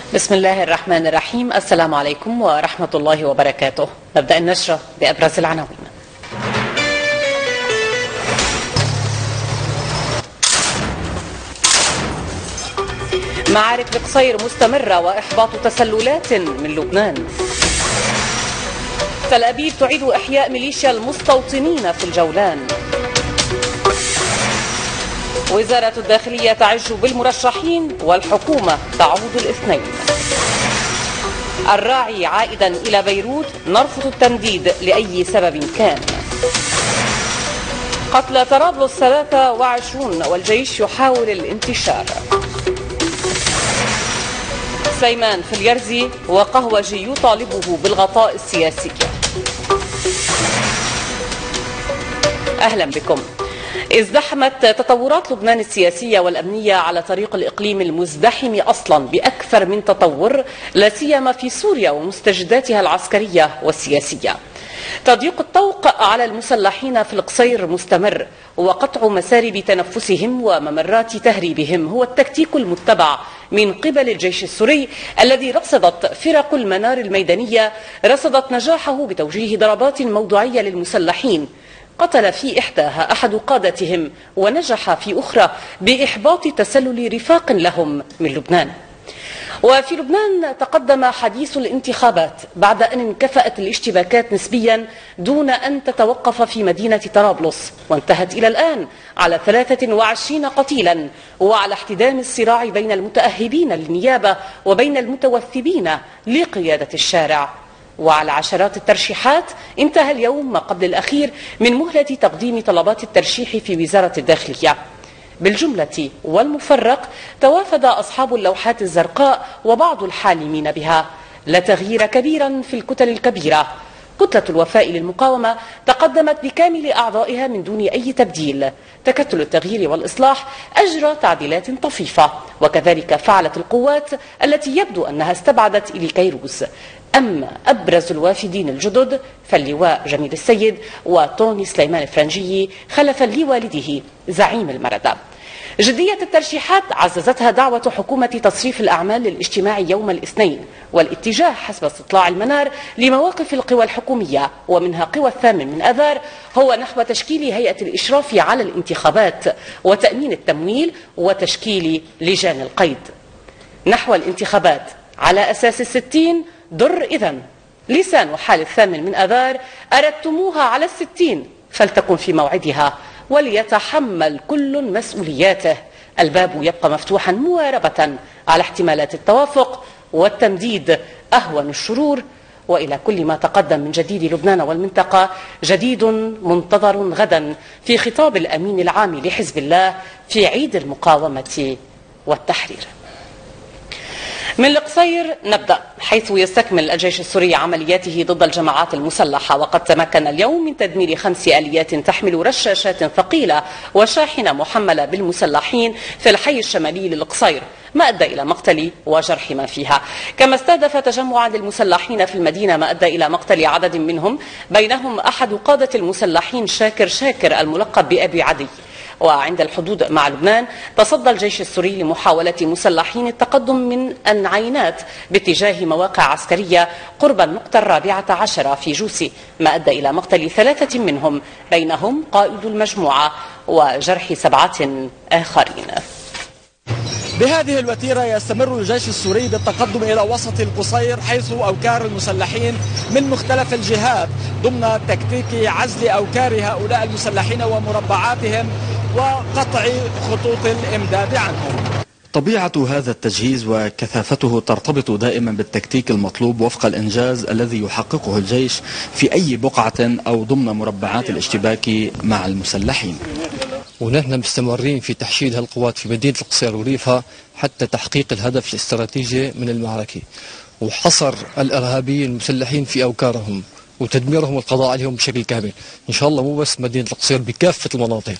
بسم الله الرحمن الرحيم. السلام عليكم ورحمة الله وبركاته. نبدأ النشرة بأبرز العناوين. معارك القصير مستمرة وإحباط تسللات من لبنان. تل أبيب تعيد إحياء ميليشيا المستوطنين في الجولان. وزارة الداخلية تعج بالمرشحين والحكومة تعود الاثنين. الراعي عائدا إلى بيروت: نرفض التمديد لأي سبب كان. قتل طرابلس 23 والجيش يحاول الانتشار. سليمان في اليرزي وقهوجي يطالبه بالغطاء السياسي. أهلا بكم. ازدحمت تطورات لبنان السياسية والأمنية على طريق الإقليم المزدحم أصلا بأكثر من تطور، لا سيما في سوريا ومستجداتها العسكرية والسياسية. تضييق الطوق على المسلحين في القصير مستمر، وقطع مسارب تنفسهم وممرات تهريبهم هو التكتيك المتبع من قبل الجيش السوري، الذي رصدت فرق المنار الميدانية نجاحه بتوجيه ضربات موضوعية للمسلحين. قتل في إحداها أحد قادتهم، ونجح في أخرى بإحباط تسلل رفاق لهم من لبنان. وفي لبنان تقدم حديث الانتخابات بعد أن انكفأت الاشتباكات نسبيا دون أن تتوقف في مدينة طرابلس، وانتهت إلى الآن على 23 قتيلا، وعلى احتدام الصراع بين المتأهبين للنيابة وبين المتوثبين لقيادة الشارع، وعلى عشرات الترشيحات. انتهى اليوم ما قبل الأخير من مهلة تقديم طلبات الترشيح في وزارة الداخلية. بالجملة والمفرق توافد أصحاب اللوحات الزرقاء وبعض الحالمين بها، لا تغيير كبيرا في الكتل الكبيرة. كتلة الوفاء للمقاومة تقدمت بكامل أعضائها من دون أي تبديل. تكتل التغيير والإصلاح أجرى تعديلات طفيفة، وكذلك فعلت القوات التي يبدو أنها استبعدت إلى كيروس. أما أبرز الوافدين الجدد فاللواء جميل السيد وطوني سليمان الفرنجي خلفا لوالده زعيم المردة. جدية الترشيحات عززتها دعوة حكومة تصريف الأعمال للاجتماع يوم الاثنين، والاتجاه حسب استطلاع المنار لمواقف القوى الحكومية ومنها قوى الثامن من أذار هو نحو تشكيل هيئة الإشراف على الانتخابات وتأمين التمويل وتشكيل لجان القيد. نحو الانتخابات على أساس 60 در. إذن لسان حال الثامن من أذار: أردتموها على 60 فلتكن في موعدها، وليتحمل كل مسؤولياته. الباب يبقى مفتوحا مواربة على احتمالات التوافق والتمديد أهون الشرور. وإلى كل ما تقدم من جديد لبنان والمنطقة، جديد منتظر غدا في خطاب الأمين العام لحزب الله في عيد المقاومة والتحرير. من القصير نبدأ، حيث يستكمل الجيش السوري عملياته ضد الجماعات المسلحة، وقد تمكن اليوم من تدمير 5 آليات تحمل رشاشات ثقيلة وشاحنة محملة بالمسلحين في الحي الشمالي للقصير، ما أدى إلى مقتل وجرح من فيها. كما استهدف تجمعا للمسلحين في المدينة ما أدى إلى مقتل عدد منهم، بينهم أحد قادة المسلحين شاكر الملقب بأبي عدي. وعند الحدود مع لبنان تصدى الجيش السوري لمحاولة مسلحين التقدم من العينات باتجاه مواقع عسكرية قرب النقطة 14 في جوسي، ما أدى إلى مقتل 3 منهم، بينهم قائد المجموعة، وجرح 7 آخرين. بهذه الوتيرة يستمر الجيش السوري بالتقدم إلى وسط القصير، حيث أوكار المسلحين من مختلف الجهات ضمن تكتيك عزل أوكار هؤلاء المسلحين ومربعاتهم وقطع خطوط الإمداد عنهم. طبيعة هذا التجهيز وكثافته ترتبط دائما بالتكتيك المطلوب وفق الإنجاز الذي يحققه الجيش في أي بقعة أو ضمن مربعات الاشتباك مع المسلحين. ونحن مستمرين في تحشيد هالقوات في مدينة القصير وريفها حتى تحقيق الهدف الاستراتيجي من المعركة، وحصر الإرهابيين المسلحين في أوكارهم وتدميرهم والقضاء عليهم بشكل كامل. إن شاء الله مو بس مدينة القصير، بكافة المناطق.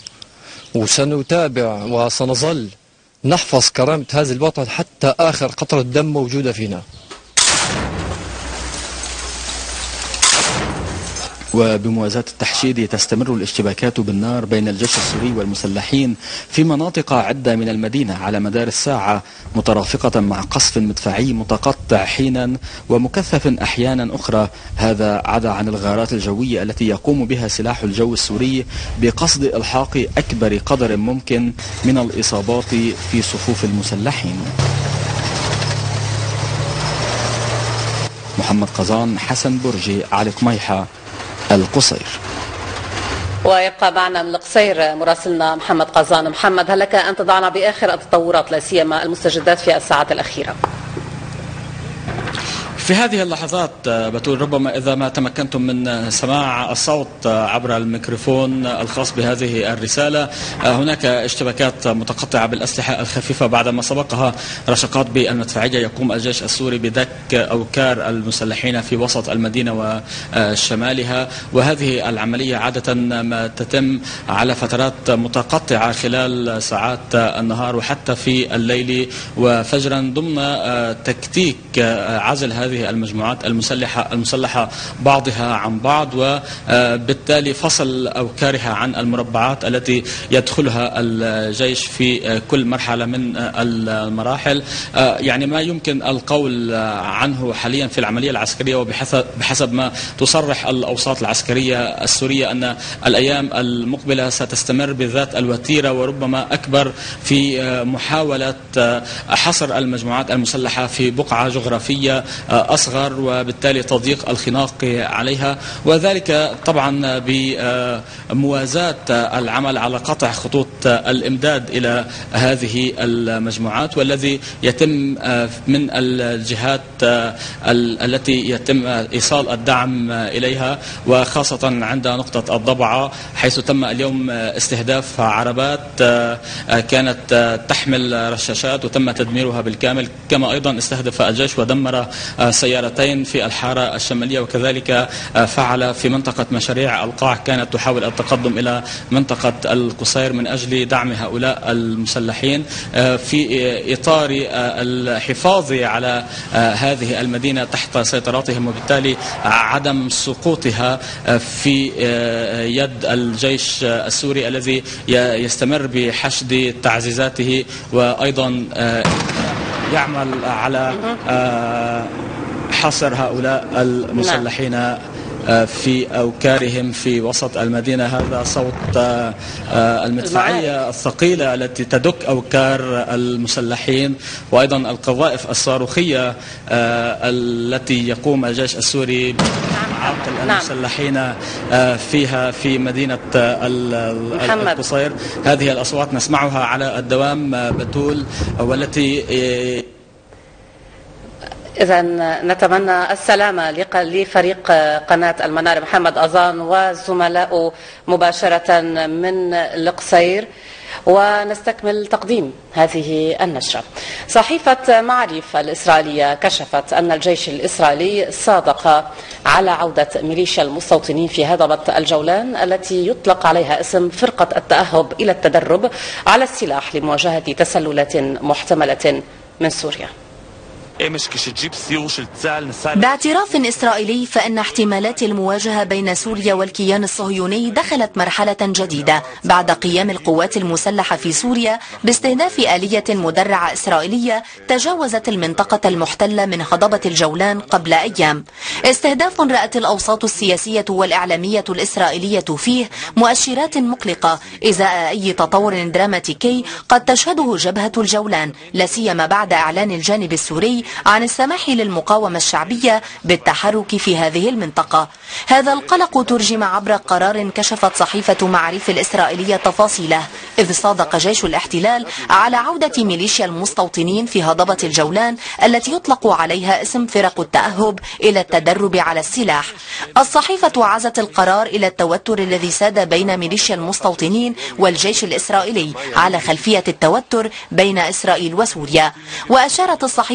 وسنتابع وسنظل نحفظ كرامة هذا الوطن حتى آخر قطرة دم موجودة فينا. وبموازاة التحشيد تستمر الاشتباكات بالنار بين الجيش السوري والمسلحين في مناطق عدة من المدينة على مدار الساعة، مترافقة مع قصف مدفعي متقطع حينا ومكثف أحيانا أخرى. هذا عدا عن الغارات الجوية التي يقوم بها سلاح الجو السوري بقصد إلحاق أكبر قدر ممكن من الإصابات في صفوف المسلحين. محمد قزان، حسن برجي، علي قميحة، القصير. ويبقى معنا من القصير مراسلنا محمد قزان. محمد، هل لك أن تضعنا بآخر التطورات لا سيما المستجدات في الساعات الأخيرة؟ في هذه اللحظات بتقول ربما إذا ما تمكنتم من سماع الصوت عبر الميكروفون الخاص بهذه الرسالة، هناك اشتباكات متقطعة بالأسلحة الخفيفة بعدما سبقها رشقات بالمدفعية. يقوم الجيش السوري بدك أوكار المسلحين في وسط المدينة وشمالها، وهذه العملية عادة ما تتم على فترات متقطعة خلال ساعات النهار وحتى في الليل وفجرا، ضمن تكتيك عزل هذه المجموعات المسلحة بعضها عن بعض، وبالتالي فصل أوكارها عن المربعات التي يدخلها الجيش في كل مرحلة من المراحل. يعني ما يمكن القول عنه حاليا في العملية العسكرية وبحسب ما تصرح الأوساط العسكرية السورية أن الأيام المقبلة ستستمر بذات الوتيرة وربما أكبر في محاولة حصر المجموعات المسلحة في بقعة جغرافية أصغر وبالتالي تضييق الخناق عليها، وذلك طبعا بموازاة العمل على قطع خطوط الإمداد إلى هذه المجموعات، والذي يتم من الجهات التي يتم إيصال الدعم إليها، وخاصة عند نقطة الضبعة حيث تم اليوم استهداف عربات كانت تحمل رشاشات وتم تدميرها بالكامل، كما أيضا استهدف الجيش ودمر سيارتين في الحارة الشمالية، وكذلك فعل في منطقة مشاريع القاع كانت تحاول التقدم إلى منطقة القصير من أجل دعم هؤلاء المسلحين في إطار الحفاظ على هذه المدينة تحت سيطرتهم، وبالتالي عدم سقوطها في يد الجيش السوري الذي يستمر بحشد تعزيزاته وأيضا يعمل على حصر هؤلاء المسلحين في أوكارهم في وسط المدينة. هذا صوت المدفعية الثقيلة التي تدك أوكار المسلحين، وأيضا القذائف الصاروخية التي يقوم الجيش السوري بعقل المسلحين فيها في مدينة القصير. هذه الأصوات نسمعها على الدوام بتول، والتي إذا نتمنى السلامة لفريق قناة المنار محمد قزان وزملائه مباشرة من القصير، ونستكمل تقديم هذه النشرة. صحيفة معرف الإسرائيلية كشفت أن الجيش الإسرائيلي صادق على عودة ميليشيا المستوطنين في هضبة الجولان التي يطلق عليها اسم فرقة التأهب إلى التدرب على السلاح لمواجهة تسللات محتملة من سوريا. باعتراف إسرائيلي فإن احتمالات المواجهة بين سوريا والكيان الصهيوني دخلت مرحلة جديدة بعد قيام القوات المسلحة في سوريا باستهداف آلية مدرعة إسرائيلية تجاوزت المنطقة المحتلة من هضبة الجولان قبل أيام. استهداف رأت الأوساط السياسية والإعلامية الإسرائيلية فيه مؤشرات مقلقة إزاء أي تطور دراماتيكي قد تشهده جبهة الجولان، لا سيما بعد إعلان الجانب السوري عن السماح للمقاومة الشعبية بالتحرك في هذه المنطقة. هذا القلق ترجم عبر قرار كشفت صحيفة معرف الإسرائيلية تفاصيله، إذ صادق جيش الاحتلال على عودة ميليشيا المستوطنين في هضبة الجولان التي يطلق عليها اسم فرق التأهب إلى التدرب على السلاح. الصحيفة عزت القرار إلى التوتر الذي ساد بين ميليشيا المستوطنين والجيش الإسرائيلي على خلفية التوتر بين إسرائيل وسوريا، وأشارت الصحيفة إلى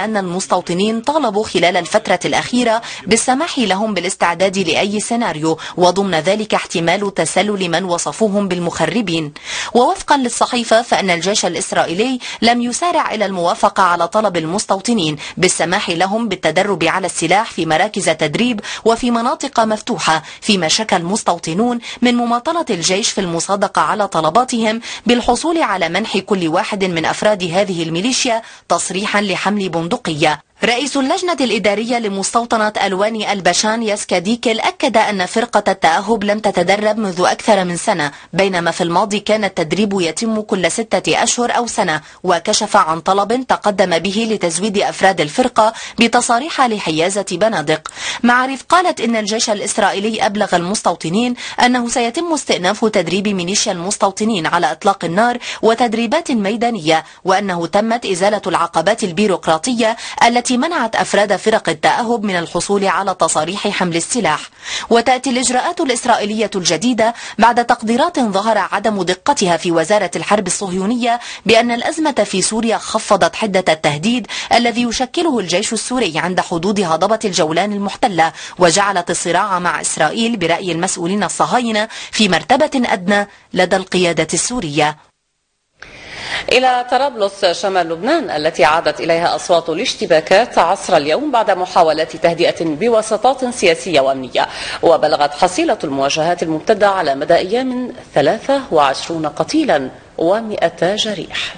أن المستوطنين طالبوا خلال الفترة الأخيرة بالسماح لهم بالاستعداد لأي سيناريو، وضمن ذلك احتمال تسلل من وصفوهم بالمخربين. ووفقا للصحيفة فإن الجيش الإسرائيلي لم يسارع إلى الموافقة على طلب المستوطنين بالسماح لهم بالتدرب على السلاح في مراكز تدريب وفي مناطق مفتوحة، فيما شكى المستوطنون من مماطلة الجيش في المصادقة على طلباتهم بالحصول على منح كل واحد من أفراد هذه الميليشيا تصريحا لحمل بندقية. رئيس اللجنة الإدارية لمستوطنة ألواني البشان يسكاديكل أكد أن فرقة التأهب لم تتدرب منذ أكثر من سنة، بينما في الماضي كان التدريب يتم كل 6 أشهر أو سنة، وكشف عن طلب تقدم به لتزويد أفراد الفرقة بتصاريح لحيازة بنادق. معارف قالت إن الجيش الإسرائيلي أبلغ المستوطنين أنه سيتم استئناف تدريب ميليشيا المستوطنين على إطلاق النار وتدريبات ميدانية، وأنه تمت إزالة العقبات البيروقراطية التي منعت أفراد فرق التأهب من الحصول على تصاريح حمل السلاح. وتأتي الإجراءات الإسرائيلية الجديدة بعد تقديرات ظهر عدم دقتها في وزارة الحرب الصهيونية بأن الأزمة في سوريا خفضت حدة التهديد الذي يشكله الجيش السوري عند حدود هضبة الجولان المحتلة، وجعلت الصراع مع إسرائيل برأي المسؤولين الصهاينة في مرتبة أدنى لدى القيادة السورية. إلى طرابلس شمال لبنان التي عادت إليها أصوات الاشتباكات عصر اليوم بعد محاولات تهدئة بوساطات سياسية وأمنية، وبلغت حصيلة المواجهات الممتدة على مدى أيام 23 قتيلا و100 جريح.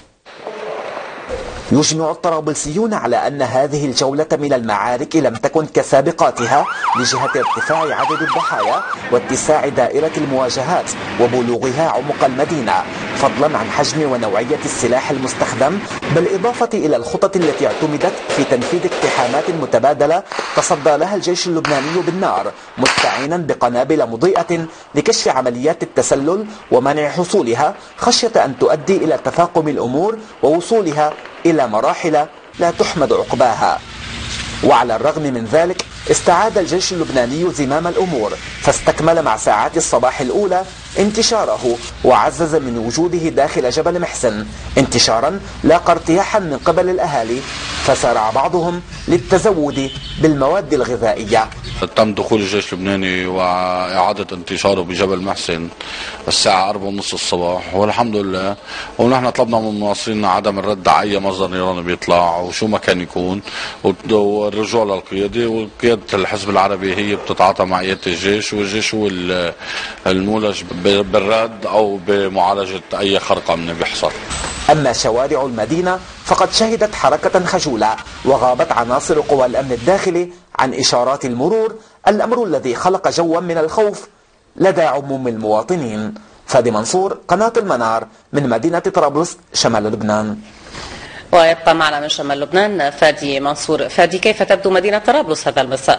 يجمع الطرابلسيون على أن هذه الجولة من المعارك لم تكن كسابقاتها لجهة ارتفاع عدد الضحايا واتساع دائرة المواجهات وبلوغها عمق المدينة، فضلا عن حجم ونوعية السلاح المستخدم، بالإضافة إلى الخطط التي اعتمدت في تنفيذ اقتحامات متبادلة تصدى لها الجيش اللبناني بالنار، مستعينا بقنابل مضيئة لكشف عمليات التسلل ومنع حصولها، خشية أن تؤدي إلى تفاقم الأمور ووصولها إلى مراحل لا تحمد عقباها. وعلى الرغم من ذلك استعاد الجيش اللبناني زمام الأمور، فاستكمل مع ساعات الصباح الأولى انتشاره وعزز من وجوده داخل جبل محسن، انتشارا لاقى ارتياحا من قبل الأهالي، فسارع بعضهم للتزود بالمواد الغذائية. تم دخول الجيش اللبناني وإعادة انتشاره بجبل محسن الساعة 4:30 الصباح، والحمد لله. ونحن طلبنا من المناصرين عدم الرد على أي مصدر نيراني بيطلع وشو ما كان يكون، والرجوع للقيادة، وقيادة الحزب العربي هي بتتعاطى مع قيادة الجيش، والجيش هو المولج بالرد أو بمعالجة أي خرقة من بيحصل. أما شوارع المدينة فقد شهدت حركة خجولة، وغابت عناصر قوى الأمن الداخلي عن إشارات المرور، الأمر الذي خلق جوا من الخوف لدى عموم المواطنين. فادي منصور، قناة المنار، من مدينة طرابلس شمال لبنان. ويبقى معنا من شمال لبنان فادي منصور. فادي، كيف تبدو مدينة طرابلس هذا المساء؟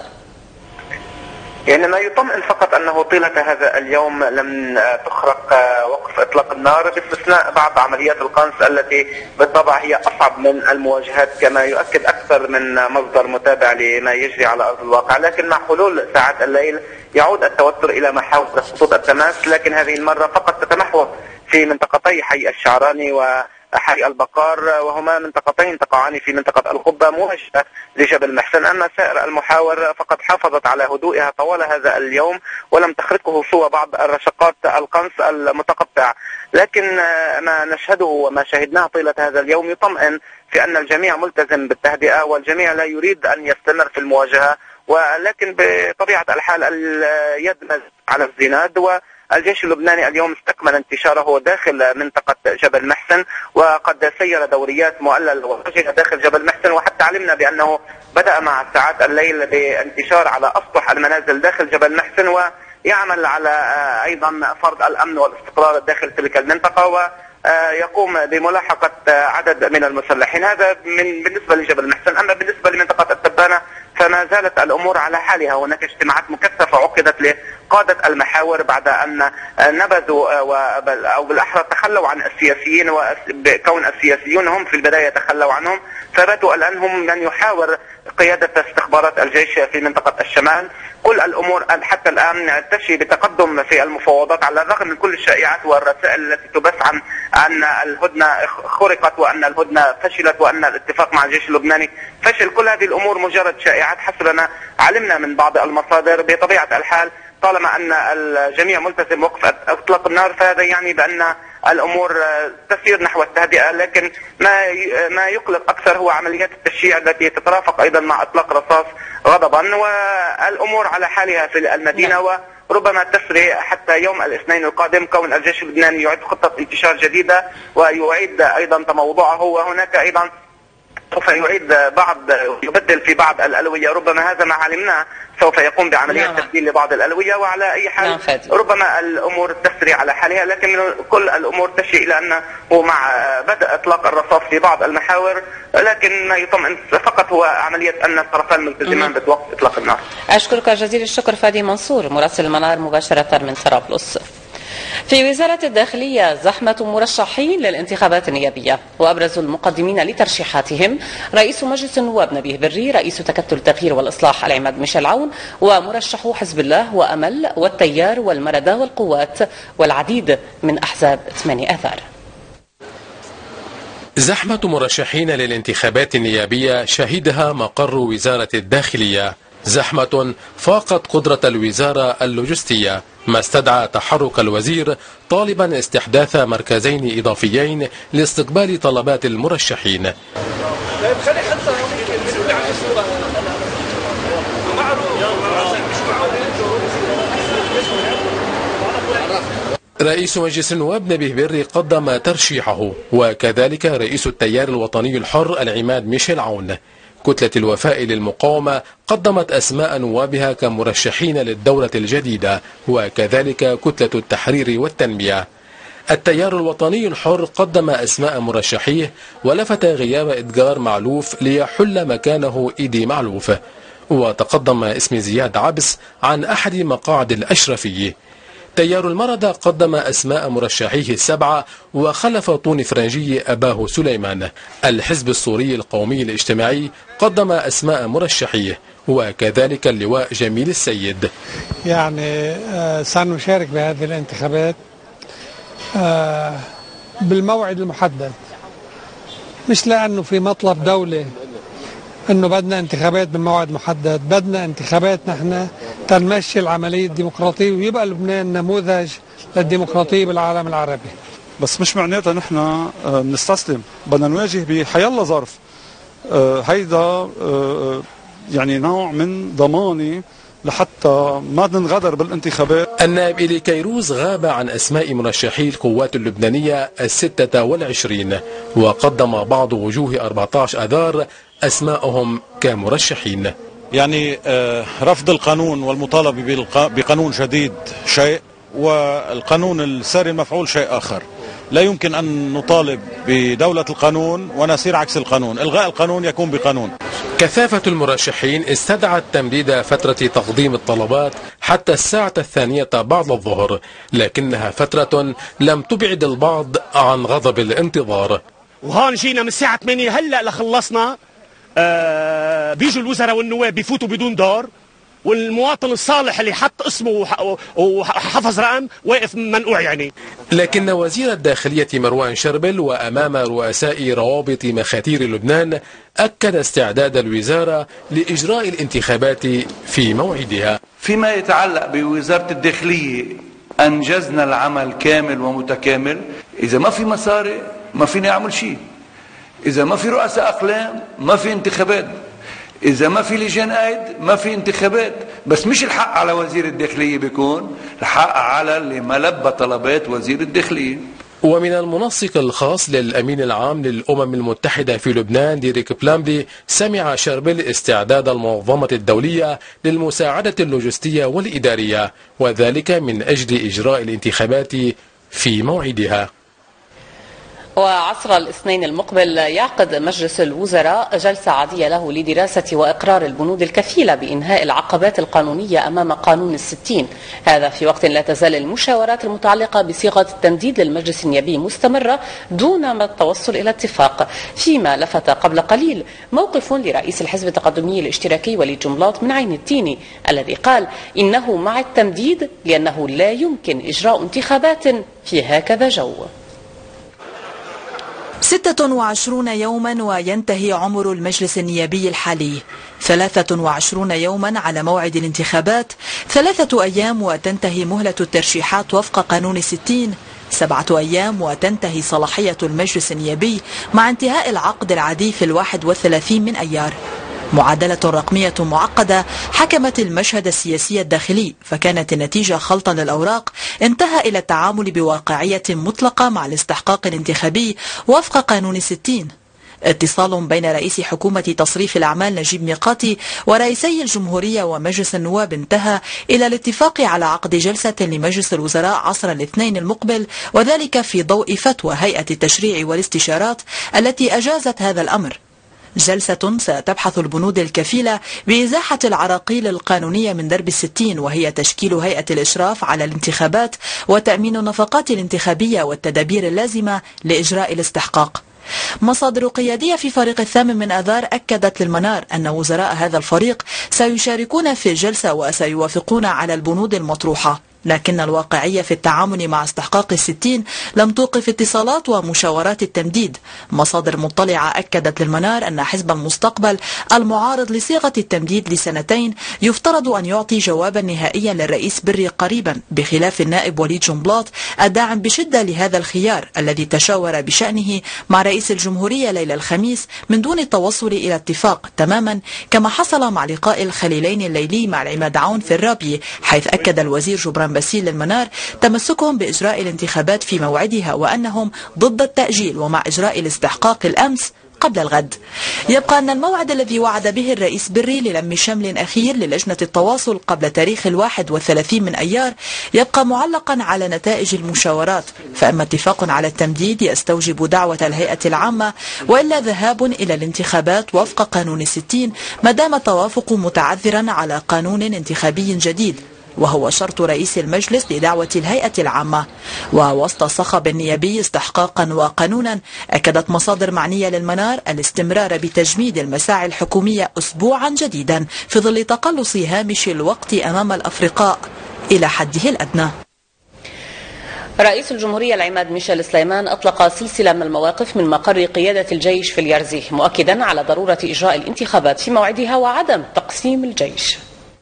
يعني ما يطمئن فقط أنه طيلة هذا اليوم لم تخرق وقف إطلاق النار، باستثناء بعض عمليات القنص التي بالطبع هي أصعب من المواجهات، كما يؤكد أكثر من مصدر متابع لما يجري على أرض الواقع. لكن مع حلول ساعات الليل يعود التوتر إلى محاور خطوط التماس، لكن هذه المرة فقط تتمحور في منطقتي حي الشعراني وحي البقار، وهما منطقتين تقعان في منطقة القبة مواجهة لجبل محسن. أما سائر المحاور فقد حافظت على هدوئها طوال هذا اليوم ولم تخرقه سوى بعض الرشقات القنص المتقطع. لكن ما نشهده وما شهدناه طيلة هذا اليوم يطمئن في أن الجميع ملتزم بالتهدئة، والجميع لا يريد أن يستمر في المواجهة، ولكن بطبيعة الحال اليد على الزناد. والجيش اللبناني اليوم استكمل انتشاره داخل منطقة جبل محسن، وقد سير دوريات مؤللة ووجه داخل جبل محسن، وحتى علمنا بأنه بدأ مع ساعات الليل بانتشار على أسطح المنازل داخل جبل محسن، ويعمل على أيضا فرض الأمن والاستقرار داخل تلك المنطقة، ويقوم بملاحقة عدد من المسلحين. هذا بالنسبة لجبل محسن. أما بالنسبة لمنطقة التبانة فما زالت الأمور على حالها، هناك اجتماعات مكثفة عقدت لقادة المحاور بعد أن نبذوا أو بالأحرى تخلوا عن السياسيين، وكون السياسيون هم في البداية تخلوا عنهم، فباتوا الآن هم من يحاور قيادة استخبارات الجيش في منطقة الشمال. كل الأمور حتى الآن تشي بتقدم في المفاوضات على الرغم من كل الشائعات والرسائل التي تبث عن أن الهدنة خرقت وأن الهدنة فشلت وأن الاتفاق مع الجيش اللبناني فشل. كل هذه الأمور مجرد شائعات حسب ما علمنا من بعض المصادر. بطبيعة الحال طالما أن الجميع ملتزم وقف إطلاق النار فهذا يعني بأن الأمور تسير نحو التهدئة، لكن ما يقلق أكثر هو عمليات التشييع التي تترافق أيضا مع إطلاق رصاص غضبا، والأمور على حالها في المدينة وربما تسري حتى يوم الاثنين القادم كون الجيش اللبناني يعيد خطة انتشار جديدة ويعيد أيضا تموضعه، وهناك أيضا سوف يبدل في بعض الألوية. ربما هذا ما علمناه سوف يقوم بعملية تبديل لبعض الألوية، وعلى أي حال ربما الأمور تسري على حالها، لكن كل الأمور تشير إلى أنه مع بدء إطلاق الرصاص في بعض المحاور، لكن ما يطمئن فقط هو عملية أن الطرفان ملتزمان بوقف إطلاق النار. أشكرك جزيل الشكر فادي منصور مراسل المنار مباشرة من طرابلس. في وزارة الداخلية زحمة مرشحين للانتخابات النيابية، وأبرز المقدمين لترشيحاتهم رئيس مجلس النواب نبيه بري، رئيس تكتل التغيير والإصلاح العماد ميشيل عون، ومرشحو حزب الله وأمل والتيار والمردة والقوات والعديد من أحزاب 8 آذار. زحمة مرشحين للانتخابات النيابية شهدها مقر وزارة الداخلية، زحمة فاقت قدرة الوزارة اللوجستية، ما استدعى تحرك الوزير طالبا استحداث مركزين إضافيين لاستقبال طلبات المرشحين. رئيس مجلس النواب نبيه بري قدم ترشيحه، وكذلك رئيس التيار الوطني الحر العماد ميشيل عون. كتلة الوفاء للمقاومة قدمت أسماء نوابها كمرشحين للدورة الجديدة، وكذلك كتلة التحرير والتنمية. التيار الوطني الحر قدم أسماء مرشحيه، ولفت غياب إدغار معلوف ليحل مكانه إيدي معلوف، وتقدم اسم زياد عبس عن أحد مقاعد الأشرفية. تيار المردة قدم أسماء مرشحيه 7 وخلف طون فرنجي أباه سليمان. الحزب السوري القومي الاجتماعي قدم أسماء مرشحيه، وكذلك اللواء جميل السيد. يعني سنشارك بهذه الانتخابات بالموعد المحدد، مش لأنه في مطلب دولة أنه بدنا انتخابات بموعد محدد، بدنا انتخابات نحن تنمشي العملية الديمقراطية ويبقى لبنان نموذج للديمقراطية بالعالم العربي. بس مش معناتها نحن بنستسلم، بدنا نواجه بحيالله ظرف. هيدا يعني نوع من ضماني لحتى ما ننغدر بالانتخابات. النائب إلي كيروز غاب عن أسماء مرشحي القوات اللبنانية 26، وقدم بعض وجوه 14 آذار أسماءهم كمرشحين. يعني رفض القانون والمطالبة بقانون جديد شيء، والقانون الساري المفعول شيء آخر. لا يمكن أن نطالب بدولة القانون ونسير عكس القانون. إلغاء القانون يكون بقانون. كثافة المرشحين استدعت تمديد فترة تقديم الطلبات حتى الساعة 2 بعد الظهر، لكنها فترة لم تبعد البعض عن غضب الانتظار. وهون جينا من الساعة 8 هلأ لخلصنا. بيجوا الوزراء والنواب بيفوتوا بدون دور، والمواطن الصالح اللي حط اسمه وحفظ رقم واقف منقوع يعني. لكن وزير الداخلية مروان شربل وأمام رؤساء روابط مخاتير لبنان أكد استعداد الوزارة لإجراء الانتخابات في موعدها. فيما يتعلق بوزارة الداخلية أنجزنا العمل كامل ومتكامل. إذا ما في مصاري ما فينا نعمل شيء، إذا ما في رؤساء أقلام ما في انتخابات، إذا ما في لجان قايد ما في انتخابات. بس مش الحق على وزير الداخلية، بيكون الحق على اللي ما لبى طلبات وزير الداخلية. ومن المنسق الخاص للأمين العام للأمم المتحدة في لبنان ديريك بلاملي سمع شربل استعداد المنظمة الدولية للمساعدة اللوجستية والإدارية، وذلك من أجل إجراء الانتخابات في موعدها. وعصر الاثنين المقبل يعقد مجلس الوزراء جلسة عادية له لدراسة وإقرار البنود الكفيلة بإنهاء العقبات القانونية أمام قانون الستين، هذا في وقت لا تزال المشاورات المتعلقة بصيغة التمديد للمجلس النيابي مستمرة دون ما التوصل إلى اتفاق، فيما لفت قبل قليل موقف لرئيس الحزب التقدمي الاشتراكي وليد جنبلاط من عين التيني الذي قال إنه مع التمديد لأنه لا يمكن إجراء انتخابات في هكذا جو. 26 يوما وينتهي عمر المجلس النيابي الحالي، 23 يوما على موعد الانتخابات، 3 أيام وتنتهي مهلة الترشيحات وفق قانون 60، 7 أيام وتنتهي صلاحية المجلس النيابي مع انتهاء العقد العادي في 31 من أيار. معادلة رقمية معقدة حكمت المشهد السياسي الداخلي، فكانت النتيجة خلطا للأوراق انتهى إلى التعامل بواقعية مطلقة مع الاستحقاق الانتخابي وفق قانون 60. اتصال بين رئيس حكومة تصريف الأعمال نجيب ميقاتي ورئيسي الجمهورية ومجلس النواب انتهى إلى الاتفاق على عقد جلسة لمجلس الوزراء عصر الاثنين المقبل، وذلك في ضوء فتوى هيئة التشريع والاستشارات التي أجازت هذا الأمر. جلسة ستبحث البنود الكفيلة بإزاحة العراقيل القانونية من درب 60، وهي تشكيل هيئة الإشراف على الانتخابات وتأمين النفقات الانتخابية والتدابير اللازمة لإجراء الاستحقاق. مصادر قيادية في فريق 8 من آذار أكدت للمنار أن وزراء هذا الفريق سيشاركون في الجلسة وسيوافقون على البنود المطروحة، لكن الواقعية في التعامل مع استحقاق 60 لم توقف اتصالات ومشاورات التمديد. مصادر مطلعة أكدت للمنار أن حزب المستقبل المعارض لصيغة التمديد ل2 يفترض أن يعطي جوابا نهائيا للرئيس بري قريبا، بخلاف النائب وليد جنبلاط الداعم بشدة لهذا الخيار الذي تشاور بشأنه مع رئيس الجمهورية ليلة الخميس من دون التوصل إلى اتفاق، تماما كما حصل مع لقاء الخليلين الليلي مع العماد عون في الرابية، حيث أكد الوزير جبران باسيل للمنار تمسكهم بإجراء الانتخابات في موعدها وأنهم ضد التأجيل ومع إجراء الاستحقاق الأمس قبل الغد. يبقى أن الموعد الذي وعد به الرئيس بري للم شمل أخير للجنة التواصل قبل تاريخ 31 من أيار يبقى معلقا على نتائج المشاورات، فأما اتفاق على التمديد يستوجب دعوة الهيئة العامة، وإلا ذهاب إلى الانتخابات وفق قانون 60 ما دام التوافق متعذرا على قانون انتخابي جديد، وهو شرط رئيس المجلس لدعوة الهيئة العامة. ووسط الصخب النيابي استحقاقا وقانونا، أكدت مصادر معنية للمنار الاستمرار بتجميد المساعي الحكومية أسبوعا جديدا في ظل تقلص هامش الوقت أمام الأفرقاء إلى حده الأدنى. رئيس الجمهورية العماد ميشيل سليمان أطلق سلسلة من المواقف من مقر قيادة الجيش في اليرزي، مؤكدا على ضرورة إجراء الانتخابات في موعدها وعدم تقسيم الجيش.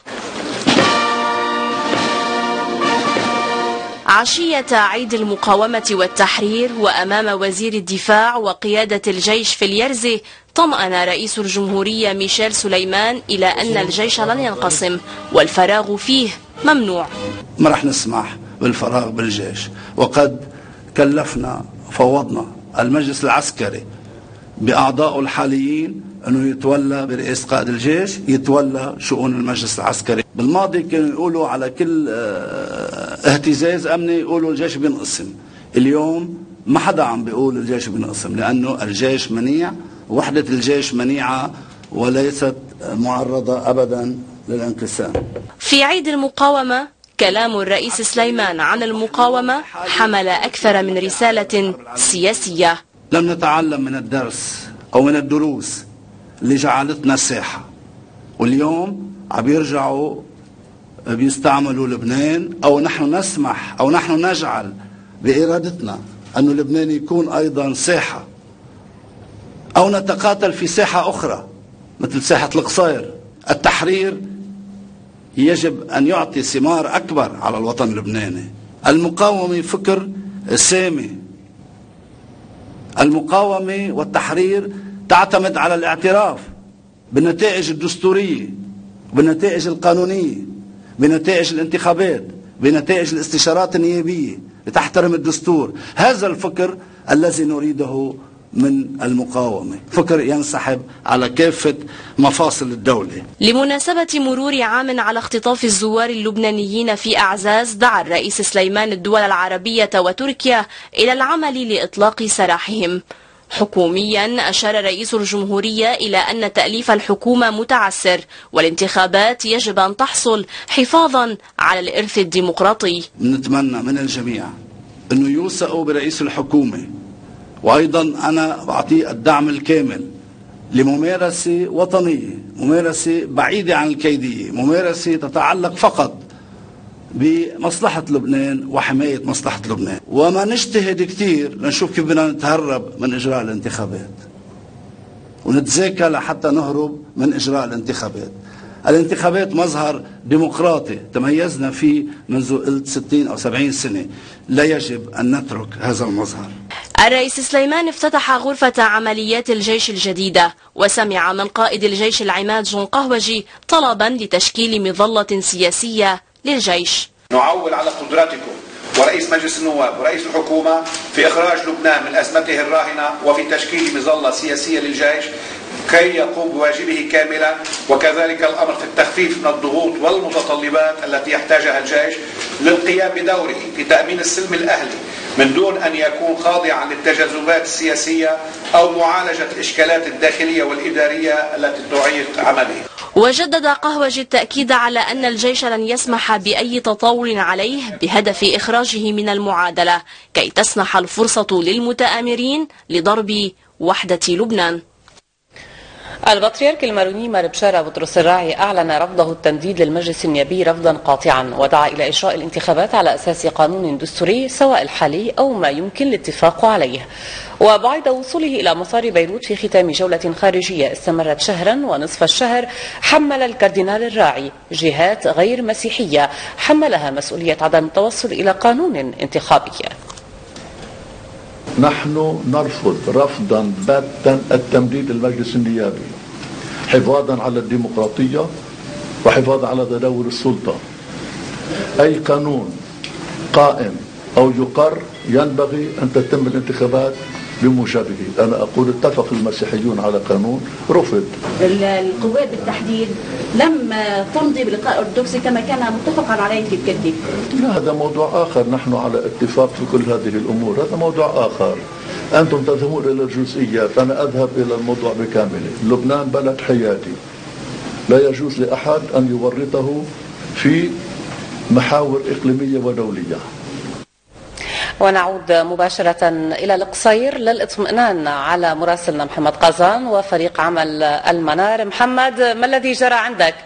عشية عيد المقاومة والتحرير وأمام وزير الدفاع وقيادة الجيش في اليرزي، طمأن رئيس الجمهورية ميشيل سليمان إلى أن الجيش لن ينقسم والفراغ فيه ممنوع. ما رح نسمح بالفراغ بالجيش، وقد كلفنا فوضنا المجلس العسكري بأعضائه الحاليين أنه يتولى برئيس قائد الجيش يتولى شؤون المجلس العسكري. بالماضي كانوا يقولوا على كل اهتزاز أمني يقولوا الجيش بينقسم، اليوم ما حدا عم بيقول الجيش بينقسم، لأنه الجيش منيع، وحدة الجيش منيعة وليست معرضة أبدا للانقسام. في عيد المقاومة كلام الرئيس سليمان عن المقاومة حمل أكثر من رسالة سياسية. لم نتعلم من الدرس أو من الدروس اللي جعلتنا الساحة، واليوم عم يرجعوا بيستعملوا لبنان، أو نحن نسمح أو نحن نجعل بإرادتنا أن لبنان يكون أيضا ساحة، أو نتقاتل في ساحة أخرى مثل ساحة القصير. التحرير يجب أن يعطي ثمار أكبر على الوطن اللبناني. المقاومة فكر سامي، المقاومة والتحرير تعتمد على الاعتراف بالنتائج الدستورية، بالنتائج القانونية، بنتائج الانتخابات، بنتائج الاستشارات النيابية لتحترم الدستور. هذا الفكر الذي نريده من المقاومة، فكر ينسحب على كافة مفاصل الدولة. لمناسبة مرور عام على اختطاف الزوار اللبنانيين في أعزاز، دعا الرئيس سليمان الدول العربية وتركيا إلى العمل لإطلاق سراحهم. حكوميا أشار رئيس الجمهورية إلى أن تأليف الحكومة متعسر، والانتخابات يجب أن تحصل حفاظا على الإرث الديمقراطي. نتمنى من الجميع أنه يوثقوا برئيس الحكومة، وأيضا أنا بعطيه الدعم الكامل لممارسة وطنية، ممارسة بعيدة عن الكيدية، ممارسة تتعلق فقط بمصلحة لبنان وحماية مصلحة لبنان، وما نجتهد كثير لنشوف كيف بدنا نتهرب من إجراء الانتخابات ونتذاكى لحتى نهرب من إجراء الانتخابات. الانتخابات مظهر ديمقراطي تميزنا فيه منذ قلت 60 أو 70 سنة، لا يجب أن نترك هذا المظهر. الرئيس سليمان افتتح غرفة عمليات الجيش الجديدة، وسمع من قائد الجيش العماد جون قهوجي طلبا لتشكيل مظلة سياسية للجيش. نعول على قدراتكم ورئيس مجلس النواب ورئيس الحكومة في إخراج لبنان من أزمته الراهنة وفي تشكيل مظلة سياسية للجيش كي يقوم بواجبه كاملا، وكذلك الأمر في التخفيف من الضغوط والمتطلبات التي يحتاجها الجيش للقيام بدوره في تأمين السلم الأهلي من دون أن يكون خاضعا للتجاذبات السياسية أو معالجة الإشكالات الداخلية والإدارية التي تعيق عمله. وجدد قهوجي التأكيد على أن الجيش لن يسمح بأي تطاول عليه بهدف إخراجه من المعادلة كي تسنح الفرصة للمتآمرين لضرب وحدة لبنان. البطريرك الماروني مار بشارة بطرس الراعي أعلن رفضه التمديد للمجلس النيابي رفضا قاطعا، ودعا إلى إجراء الانتخابات على أساس قانون دستوري سواء الحالي أو ما يمكن الاتفاق عليه. وبعد وصوله إلى مطار بيروت في ختام جولة خارجية استمرت شهرا ونصف الشهر، حمل الكاردينال الراعي جهات غير مسيحية حملها مسؤولية عدم التوصل إلى قانون انتخابي. نحن نرفض رفضا باتا التمديد للمجلس النيابي حفاظا على الديمقراطية وحفاظا على تداول السلطة. أي قانون قائم أو يقر ينبغي أن تتم الانتخابات بموجبه. أنا أقول اتفق المسيحيون على قانون رفض. القوات بالتحديد لم تمضي بلقاء أرثوذكسي كما كان متفقا عليه في الكتب. لا، هذا موضوع آخر، نحن على اتفاق في كل هذه الأمور، هذا موضوع آخر. أنتم تذهبون إلى الجزئيات، أنا أذهب إلى الموضوع بكامله. لبنان بلد حيادي، لا يجوز لأحد أن يورطه في محاور إقليمية ودولية. ونعود مباشرة إلى القصير للاطمئنان على مراسلنا محمد قازان وفريق عمل المنار. محمد، ما الذي جرى عندك؟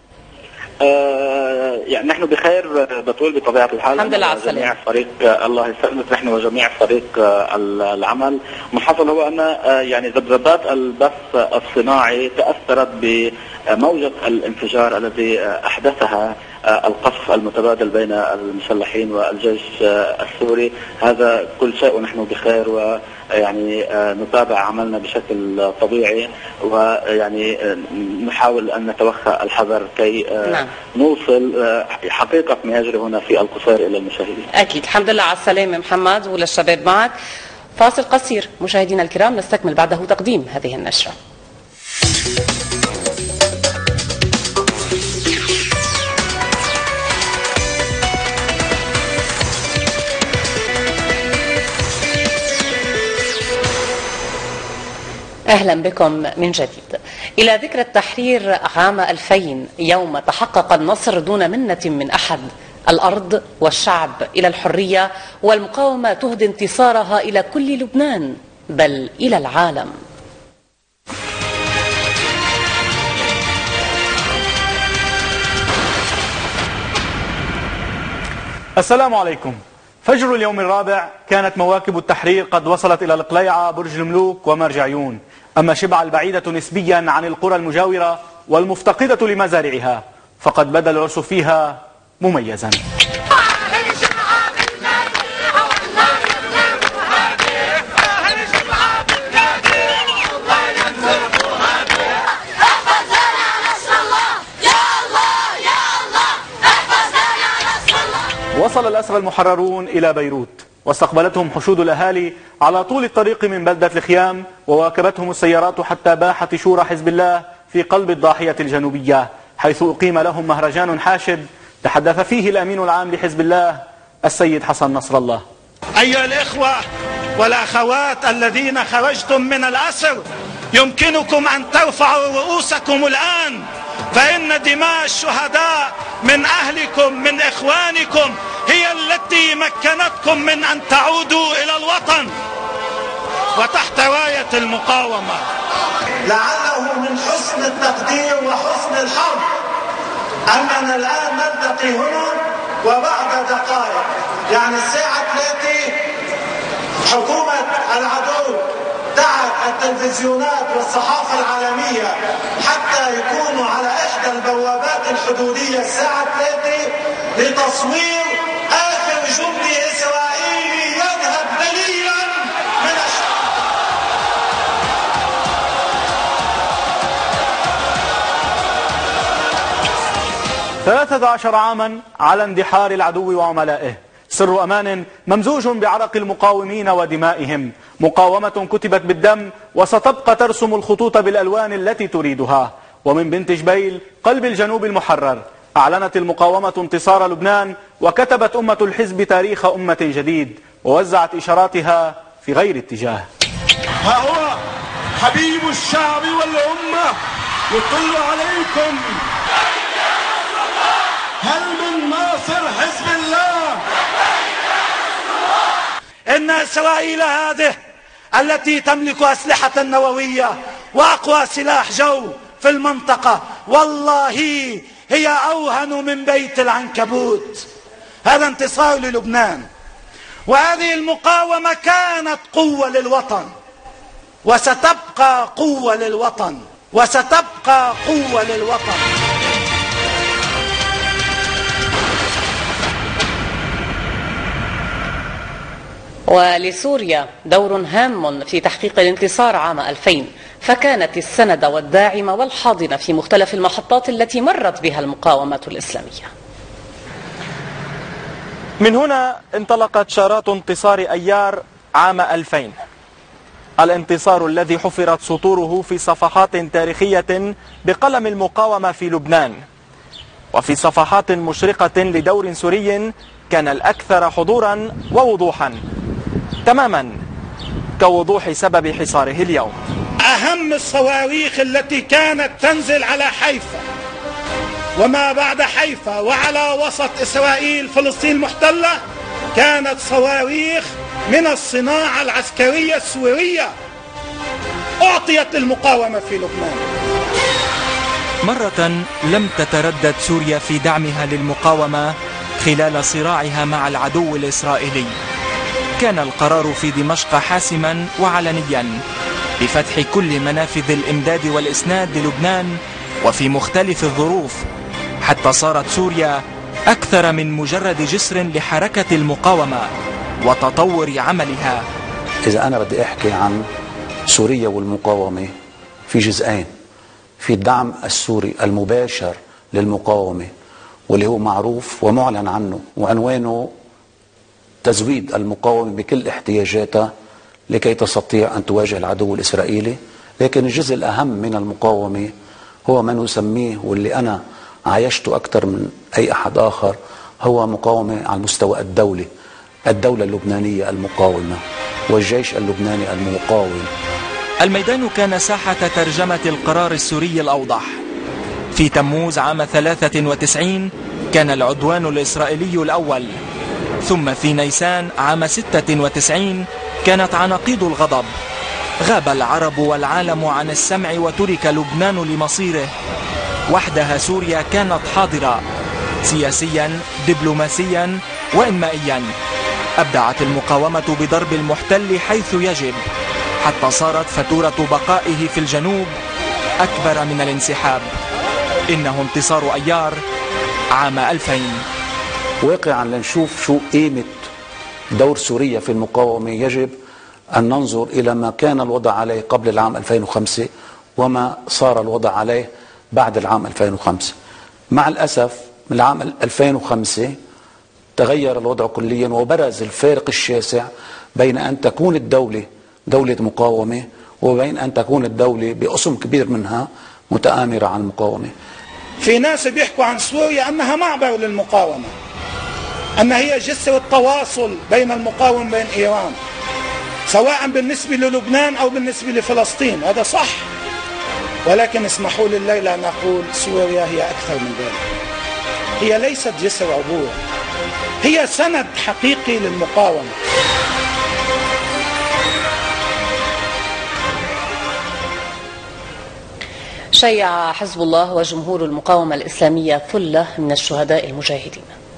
يعني نحن بخير بطول بطبيعة الحال. الحمد لله على السلامة. جميع فريق الله يسلمك، نحن وجميع فريق العمل. ما حصل هو أن يعني ذبذبات البث الصناعي تأثرت بموجة الانفجار الذي أحدثها القصف المتبادل بين المسلحين والجيش السوري. هذا كل شيء ونحن بخير، ويعني نتابع عملنا بشكل طبيعي، ويعني نحاول أن نتوخى الحذر كي نوصل حقيقة ما يجري هنا في القصير إلى المشاهدين. أكيد. الحمد لله على السلامة محمد وللشباب معك. فاصل قصير مشاهدينا الكرام، نستكمل بعده تقديم هذه النشرة. أهلا بكم من جديد. إلى ذكرى التحرير عام 2000 يوم تحقق النصر دون منة من أحد. الأرض والشعب إلى الحرية، والمقاومة تهدي انتصارها إلى كل لبنان بل إلى العالم. السلام عليكم. فجر اليوم الرابع كانت مواكب التحرير قد وصلت إلى القليعة، برج الملوك ومرج عيون. أما شبع البعيدة نسبيا عن القرى المجاورة والمفتقدة لمزارعها فقد بدا العرس فيها مميزا. وصل الأسرى المحررون إلى بيروت واستقبلتهم حشود الأهالي على طول الطريق من بلدة الخيام، وواكبتهم السيارات حتى باحة شورى حزب الله في قلب الضاحية الجنوبية، حيث أقيم لهم مهرجان حاشد تحدث فيه الأمين العام لحزب الله السيد حسن نصر الله. أيها الإخوة والأخوات الذين خرجتم من الأسر، يمكنكم أن ترفعوا رؤوسكم الآن، فإن دماء الشهداء من أهلكم من إخوانكم هي التي مكنتكم من أن تعودوا إلى الوطن وتحت راية المقاومة. لعله من حسن التقدير وحسن الحظ أننا الآن نلتقي هنا، وبعد دقائق يعني الساعة 3 حكومة العدو دعت التلفزيونات والصحافة العالمية حتى يكونوا على إحدى البوابات الحدودية الساعة 3 لتصوير آخر جندي إسرائيلي يذهب دليلا من الشعب. 13 عاما على اندحار العدو وعملائه، سر أمان ممزوج بعرق المقاومين ودمائهم، مقاومة كتبت بالدم وستبقى ترسم الخطوط بالألوان التي تريدها. ومن بنت جبيل قلب الجنوب المحرر أعلنت المقاومة انتصار لبنان، وكتبت أمة الحزب تاريخ أمة جديد، ووزعت إشاراتها في غير اتجاه. ها هو حبيب الشعب والأمة يطل عليكم، هل من ناصر حزب الله؟ إن إسرائيل هذه التي تملك أسلحة نووية وأقوى سلاح جو في المنطقة والله هي أوهن من بيت العنكبوت. هذا انتصار للبنان، وهذه المقاومة كانت قوة للوطن وستبقى قوة للوطن وستبقى قوة للوطن. ولسوريا دور هام في تحقيق الانتصار عام 2000، فكانت السند والداعمة والحاضنة في مختلف المحطات التي مرت بها المقاومة الإسلامية. من هنا انطلقت شارات انتصار أيار عام 2000، الانتصار الذي حفرت سطوره في صفحات تاريخية بقلم المقاومة في لبنان، وفي صفحات مشرقة لدور سوري كان الأكثر حضورا ووضوحا، تماما كوضوح سبب حصاره اليوم. أهم الصواريخ التي كانت تنزل على حيفا وما بعد حيفا وعلى وسط إسرائيل فلسطين المحتلة كانت صواريخ من الصناعة العسكرية السورية أعطيت للمقاومة في لبنان. مرة لم تتردد سوريا في دعمها للمقاومة خلال صراعها مع العدو الإسرائيلي. كان القرار في دمشق حاسما وعلنيا بفتح كل منافذ الإمداد والإسناد للبنان وفي مختلف الظروف، حتى صارت سوريا أكثر من مجرد جسر لحركة المقاومة وتطور عملها. إذا أنا بدي أحكي عن سوريا والمقاومة في جزئين، في الدعم السوري المباشر للمقاومة واللي هو معروف ومعلن عنه وعنوانه تزويد المقاومة بكل احتياجاتها لكي تستطيع أن تواجه العدو الإسرائيلي. لكن الجزء الأهم من المقاومة هو ما نسميه واللي أنا عايشته أكثر من أي أحد آخر، هو مقاومة على المستوى الدولي، الدولة اللبنانية المقاومة والجيش اللبناني المقاوم. الميدان كان ساحة ترجمة القرار السوري الأوضح. في تموز عام 93 كان العدوان الإسرائيلي الأول، ثم في نيسان عام 96 كانت عناقيد الغضب. غاب العرب والعالم عن السمع وترك لبنان لمصيره. وحدها سوريا كانت حاضرة سياسيا دبلوماسيا وإنمائيا. أبدعت المقاومة بضرب المحتل حيث يجب، حتى صارت فاتورة بقائه في الجنوب أكبر من الانسحاب. إنه انتصار أيار عام 2000. واقعا لنشوف شو قيمة دور سوريا في المقاومة، يجب أن ننظر إلى ما كان الوضع عليه قبل العام 2005 وما صار الوضع عليه بعد العام 2005. مع الأسف من العام 2005 تغير الوضع كليا وبرز الفارق الشاسع بين أن تكون الدولة دولة مقاومة وبين أن تكون الدولة بقسم كبير منها متآمرة على المقاومة. في ناس بيحكوا عن سوريا أنها معبر للمقاومة، أنها هي جسر التواصل بين المقاومة وبين إيران، سواء بالنسبة للبنان أو بالنسبة لفلسطين. هذا صح، ولكن اسمحوا لي الليلة أن أقول سوريا هي أكثر من ذلك. هي ليست جسر عبور، هي سند حقيقي للمقاومة. شيع حزب الله وجمهور المقاومة الإسلامية ثلة من الشهداء المجاهدين.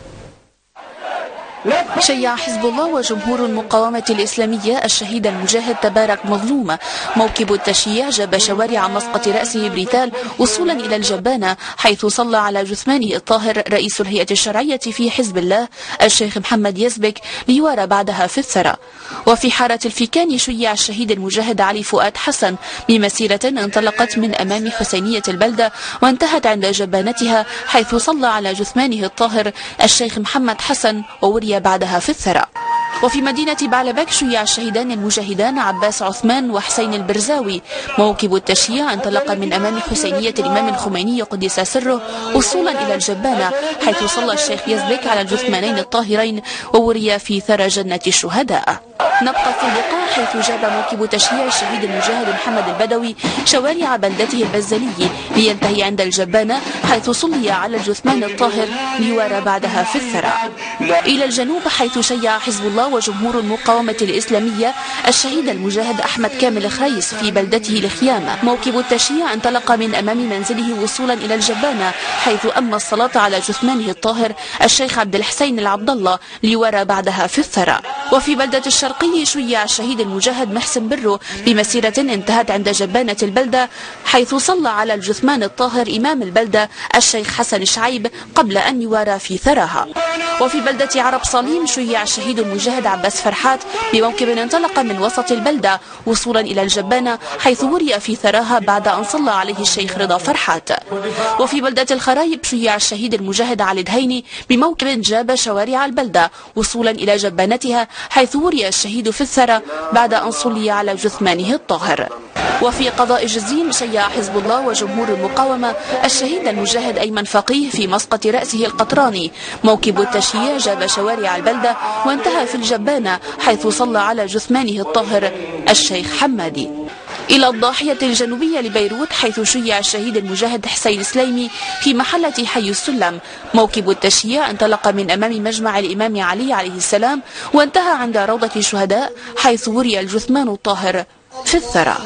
شيع حزب الله وجمهور المقاومة الإسلامية الشهيد المجاهد تبارك مظلوم. موكب التشييع جاب شوارع مسقط رأسه بريتال وصولا إلى الجبانة، حيث صلى على جثمانه الطاهر رئيس الهيئة الشرعية في حزب الله الشيخ محمد يزبك ليوارى بعدها في الثرى. وفي حارة الفيكان شيع الشهيد المجاهد علي فؤاد حسن بمسيرة انطلقت من أمام حسينية البلدة وانتهت عند جبانتها، حيث صلى على جثمانه الطاهر الشيخ محمد حسن ووري بعدها في الثرى. وفي مدينة بعلبك شيع الشهيدان المجاهدان عباس عثمان وحسين البرزاوي. موكب التشييع انطلق من أمام حسينية الإمام الخميني قدس سره وصولا إلى الجبانة، حيث صلى الشيخ يزبك على الجثمانين الطاهرين ووري في ثرى جنة الشهداء. نبقى في اللقاء حيث جاب موكب تشييع الشهيد المجاهد محمد البدوي شوارع بلدته البزلي لينتهي عند الجبانة، حيث صلي على الجثمان الطاهر ليوارى بعدها في الثرى. إلى الجنوب حيث شيع حزب الله وجمهور المقاومة الإسلامية الشهيد المجاهد أحمد كامل خريس في بلدته الخيامة. موكب التشييع انطلق من أمام منزله وصولا إلى الجبانة، حيث أما الصلاة على جثمانه الطاهر الشيخ عبد الحسين العبد الله ليوارى بعدها في الثرى. وفي بلدة الشرقية شيع الشهيد المجاهد محسن برو بمسيرة انتهت عند جبانة البلدة، حيث صلى على الجثمان الطاهر إمام البلدة الشيخ حسن شعيب قبل أن يوارى في ثراها. وفي بلدة عرب صليم شيع الشهيد المجاهد عباس فرحات بموكب انطلق من وسط البلدة وصولا إلى الجبانة، حيث وري في ثراها بعد أن صلى عليه الشيخ رضا فرحات. وفي بلدة الخرايب شيع الشهيد المجاهد علي دهيني بموكب جاب شوارع البلدة وصولا إلى جبانتها، حيث وري الشهيد في الثرى بعد أن صلي على جثمانه الطاهر. وفي قضاء جزيم شيع حزب الله وجمهور المقاومة الشهيد المجاهد أيمن فقيه في مسقط رأسه القطراني. موكب التشييع جاب شوارع البلدة وانتهى في الجبانة، حيث صلى على جثمانه الطاهر الشيخ حمادي. إلى الضاحية الجنوبية لبيروت حيث شيع الشهيد المجاهد حسين سليمي في محلة حي السلم. موكب التشييع انطلق من أمام مجمع الإمام علي عليه السلام وانتهى عند روضة الشهداء، حيث وري الجثمان الطاهر في الثرى.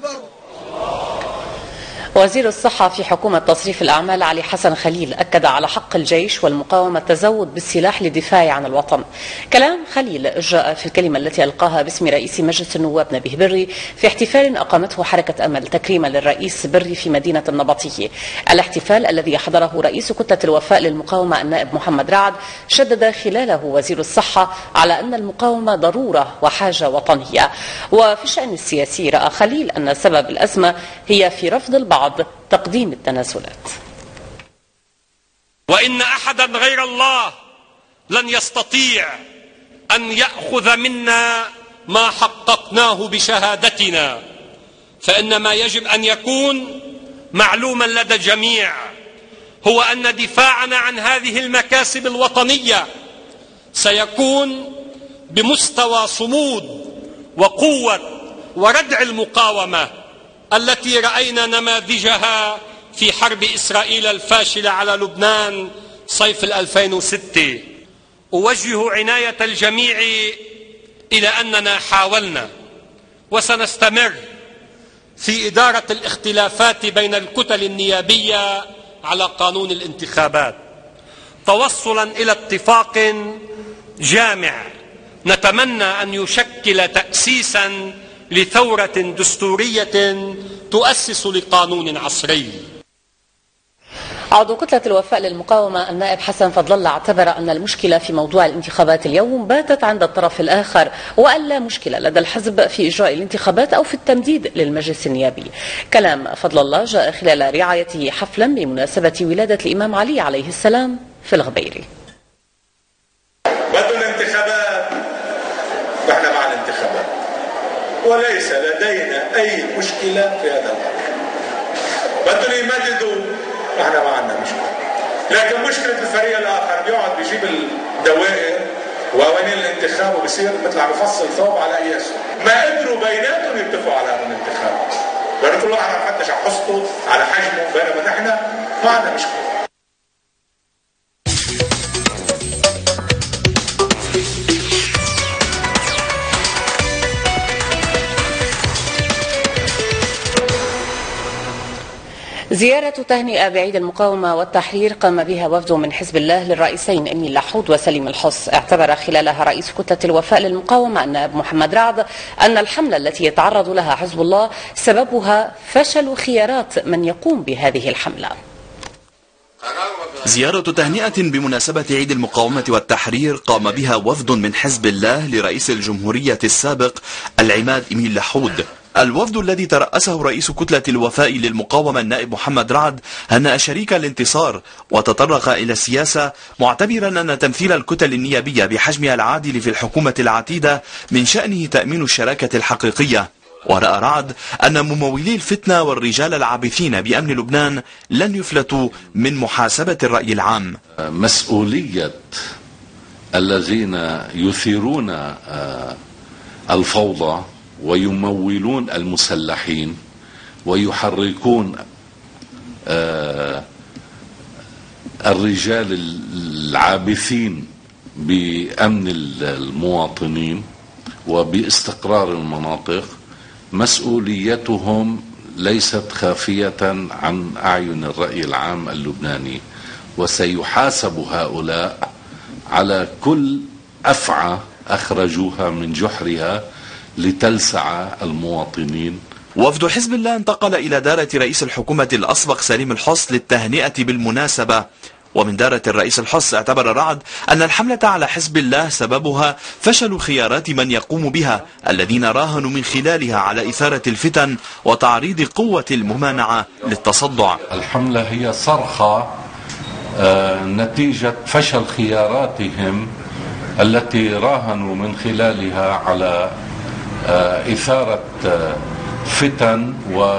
وزير الصحة في حكومة تصريف الأعمال علي حسن خليل أكد على حق الجيش والمقاومة التزود بالسلاح للدفاع عن الوطن. كلام خليل جاء في الكلمة التي ألقاها باسم رئيس مجلس النواب نبيه بري في احتفال أقامته حركة أمل تكريما للرئيس بري في مدينة النبطية. الاحتفال الذي حضره رئيس كتلة الوفاء للمقاومة النائب محمد رعد شدد خلاله وزير الصحة على أن المقاومة ضرورة وحاجة وطنية. وفي الشأن السياسي رأى خليل أن سبب الأزمة هي في رفض البعض تقديم التنازلات. وإن أحدا غير الله لن يستطيع أن يأخذ منا ما حققناه بشهادتنا، فإن ما يجب أن يكون معلوما لدى الجميع هو أن دفاعنا عن هذه المكاسب الوطنية سيكون بمستوى صمود وقوة وردع المقاومة التي رأينا نماذجها في حرب إسرائيل الفاشلة على لبنان صيف 2006. أوجه عناية الجميع إلى أننا حاولنا وسنستمر في إدارة الاختلافات بين الكتل النيابية على قانون الانتخابات توصلا إلى اتفاق جامع نتمنى أن يشكل تأسيسا لثورة دستورية تؤسس لقانون عصري. عضو كتلة الوفاء للمقاومة النائب حسن فضل الله اعتبر أن المشكلة في موضوع الانتخابات اليوم باتت عند الطرف الآخر، وأن لا مشكلة لدى الحزب في إجراء الانتخابات أو في التمديد للمجلس النيابي. كلام فضل الله جاء خلال رعايته حفلا بمناسبة ولادة الإمام علي عليه السلام في الغبيري. وليس لدينا أي مشكلة في هذا الأمر. بدهم يمددوا، احنا ما عندنا مشكلة. لكن مشكلة الفريق الآخر بيقعد بيجيب الدوائر وأواني الانتخاب وبصير مثل عم يفصل ثوب على قياسه. ما قدروا بيناتهم يتفقوا على هذا الانتخاب. لأن كل واحد عم يفتش على حصته على حجمه، بينما نحن ما عندنا مشكلة. زيارة تهنئة بعيد المقاومة والتحرير قام بها وفد من حزب الله للرئيسين أمين لحود وسليم الحص. اعتبر خلالها رئيس كتلة الوفاء للمقاومة النائب محمد رعد أن الحملة التي يتعرض لها حزب الله سببها فشل خيارات من يقوم بهذه الحملة. زيارة تهنئة بمناسبة عيد المقاومة والتحرير قام بها وفد من حزب الله لرئيس الجمهورية السابق العماد أمين لحود. الوفد الذي ترأسه رئيس كتلة الوفاء للمقاومة النائب محمد رعد هنأ شريك الانتصار وتطرق إلى السياسة، معتبرا أن تمثيل الكتل النيابية بحجمها العادل في الحكومة العتيدة من شأنه تأمين الشراكة الحقيقية. ورأى رعد أن ممولي الفتنة والرجال العابثين بأمن لبنان لن يفلتوا من محاسبة الرأي العام. مسؤولية الذين يثيرون الفوضى ويمولون المسلحين ويحركون الرجال العابثين بأمن المواطنين وباستقرار المناطق، مسؤوليتهم ليست خافية عن أعين الرأي العام اللبناني، وسيحاسب هؤلاء على كل أفعى أخرجوها من جحرها لتلسع المواطنين. وفد حزب الله انتقل إلى دارة رئيس الحكومة الأسبق سليم الحص للتهنئة بالمناسبة. ومن دارة الرئيس الحص اعتبر رعد أن الحملة على حزب الله سببها فشل خيارات من يقوم بها الذين راهنوا من خلالها على إثارة الفتن وتعريض قوة الممانعة للتصدع. الحملة هي صرخة نتيجة فشل خياراتهم التي راهنوا من خلالها على إثارة فتن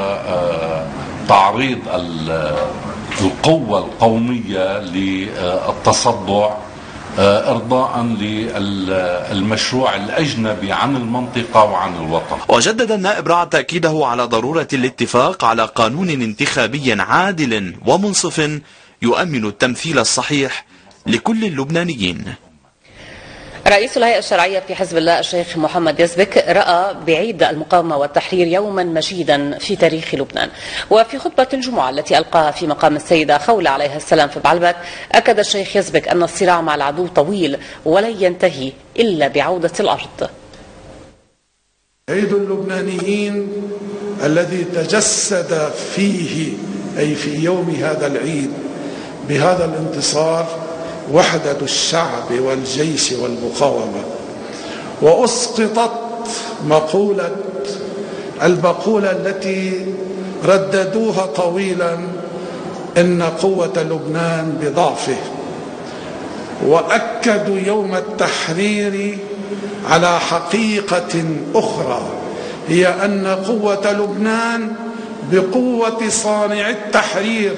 وتعريض القوة القومية للتصدع إرضاء للمشروع الأجنبي عن المنطقة وعن الوطن. وجدد النائب رعد تأكيده على ضرورة الاتفاق على قانون انتخابي عادل ومنصف يؤمن التمثيل الصحيح لكل اللبنانيين. رئيس الهيئة الشرعية في حزب الله الشيخ محمد يزبك رأى بعيد المقاومة والتحرير يوما مجيدا في تاريخ لبنان. وفي خطبة الجمعة التي ألقاها في مقام السيدة خولة عليها السلام في بعلبك، أكد الشيخ يزبك أن الصراع مع العدو طويل ولن ينتهي إلا بعودة الأرض. عيد اللبنانيين الذي تجسد فيه أي في يوم هذا العيد بهذا الانتصار وحدة الشعب والجيش والمقاومة، وأسقطت المقولة التي رددوها طويلا إن قوة لبنان بضعفه، وأكدوا يوم التحرير على حقيقة أخرى هي أن قوة لبنان بقوة صانع التحرير.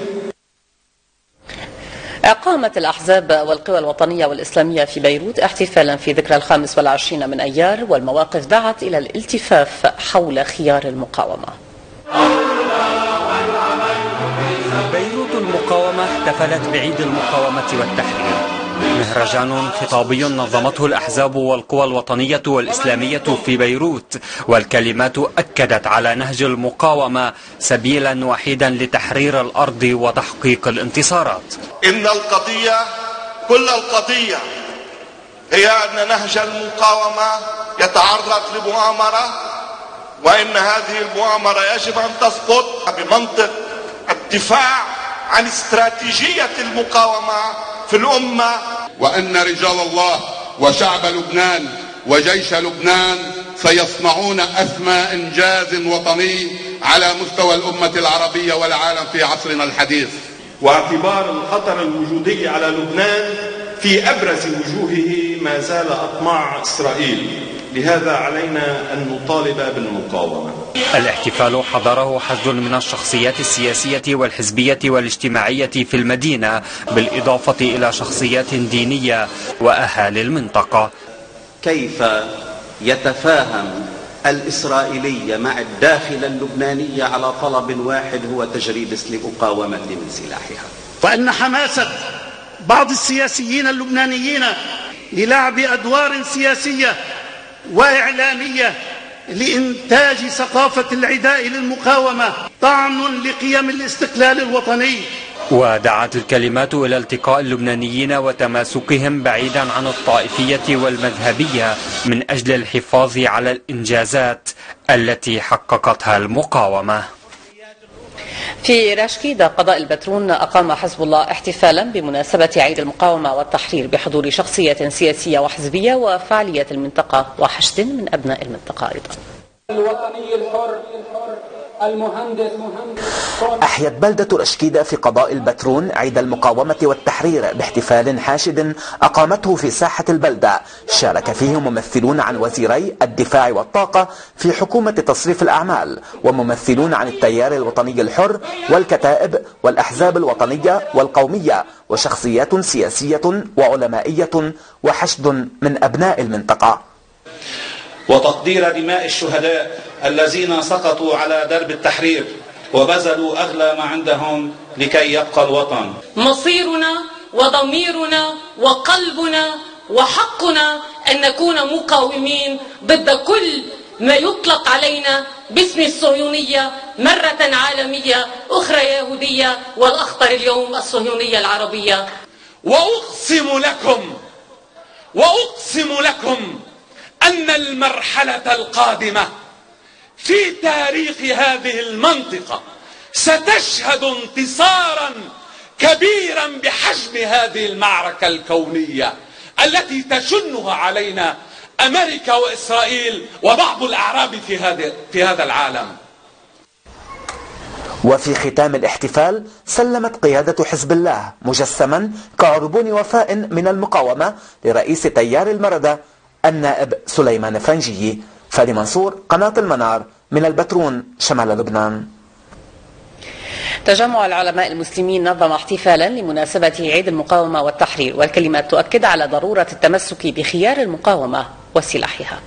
قامت الأحزاب والقوى الوطنية والإسلامية في بيروت احتفالا في ذكرى 25 من أيار، والمواقف دعت إلى الالتفاف حول خيار المقاومة. بيروت المقاومة احتفلت بعيد المقاومة والتحرير، مهرجان خطابي نظمته الأحزاب والقوى الوطنية والإسلامية في بيروت، والكلمات أكدت على نهج المقاومة سبيلا وحيدا لتحرير الأرض وتحقيق الانتصارات. إن القضية كل القضية هي أن نهج المقاومة يتعرض لمؤامرة، وإن هذه المؤامرة يجب أن تسقط بمنطق الدفاع عن استراتيجية المقاومة في الأمة، وأن رجال الله وشعب لبنان وجيش لبنان سيصنعون أسمى إنجاز وطني على مستوى الأمة العربية والعالم في عصرنا الحديث. واعتبار الخطر الوجودي على لبنان في أبرز وجوهه ما زال أطماع إسرائيل، لهذا علينا أن نطالب بالمقاومة. الاحتفال حضره حشد من الشخصيات السياسية والحزبية والاجتماعية في المدينة، بالإضافة إلى شخصيات دينية وأهالي المنطقة. كيف يتفاهم الإسرائيلي مع الداخل اللبناني على طلب واحد هو تجريد المقاومة من سلاحها، وأن حماسة بعض السياسيين اللبنانيين للعب أدوار سياسية وإعلامية لإنتاج ثقافة العداء للمقاومة طعن لقيم الاستقلال الوطني. ودعت الكلمات إلى التقاء اللبنانيين وتماسكهم بعيدا عن الطائفية والمذهبية من أجل الحفاظ على الإنجازات التي حققتها المقاومة. في راشكيدا قضاء البترون أقام حزب الله احتفالا بمناسبة عيد المقاومة والتحرير بحضور شخصية سياسية وحزبية وفعالية المنطقة وحشد من أبناء المنطقة أيضا. الوطني الحر المهندس أحيت بلدة رشكيدة في قضاء البترون عيد المقاومة والتحرير باحتفال حاشد أقامته في ساحة البلدة، شارك فيه ممثلون عن وزيري الدفاع والطاقة في حكومة تصريف الأعمال، وممثلون عن التيار الوطني الحر والكتائب والأحزاب الوطنية والقومية وشخصيات سياسية وعلمائية وحشد من أبناء المنطقة. وتقدير دماء الشهداء الذين سقطوا على درب التحرير وبذلوا أغلى ما عندهم لكي يبقى الوطن. مصيرنا وضميرنا وقلبنا وحقنا أن نكون مقاومين ضد كل ما يطلق علينا باسم الصهيونية مرة عالمية أخرى يهودية، والأخطر اليوم الصهيونية العربية. وأقسم لكم أن المرحلة القادمة في تاريخ هذه المنطقة ستشهد انتصارا كبيرا بحجم هذه المعركة الكونية التي تشنها علينا أمريكا وإسرائيل وبعض الأعراب في هذا العالم. وفي ختام الاحتفال سلمت قيادة حزب الله مجسما كعربون وفاء من المقاومة لرئيس تيار المردة النائب سليمان فرنجي. فادي منصور، قناة المنار، من البترون شمال لبنان. تجمع العلماء المسلمين نظم احتفالا لمناسبة عيد المقاومة والتحرير، والكلمات تؤكد على ضرورة التمسك بخيار المقاومة وسلاحها.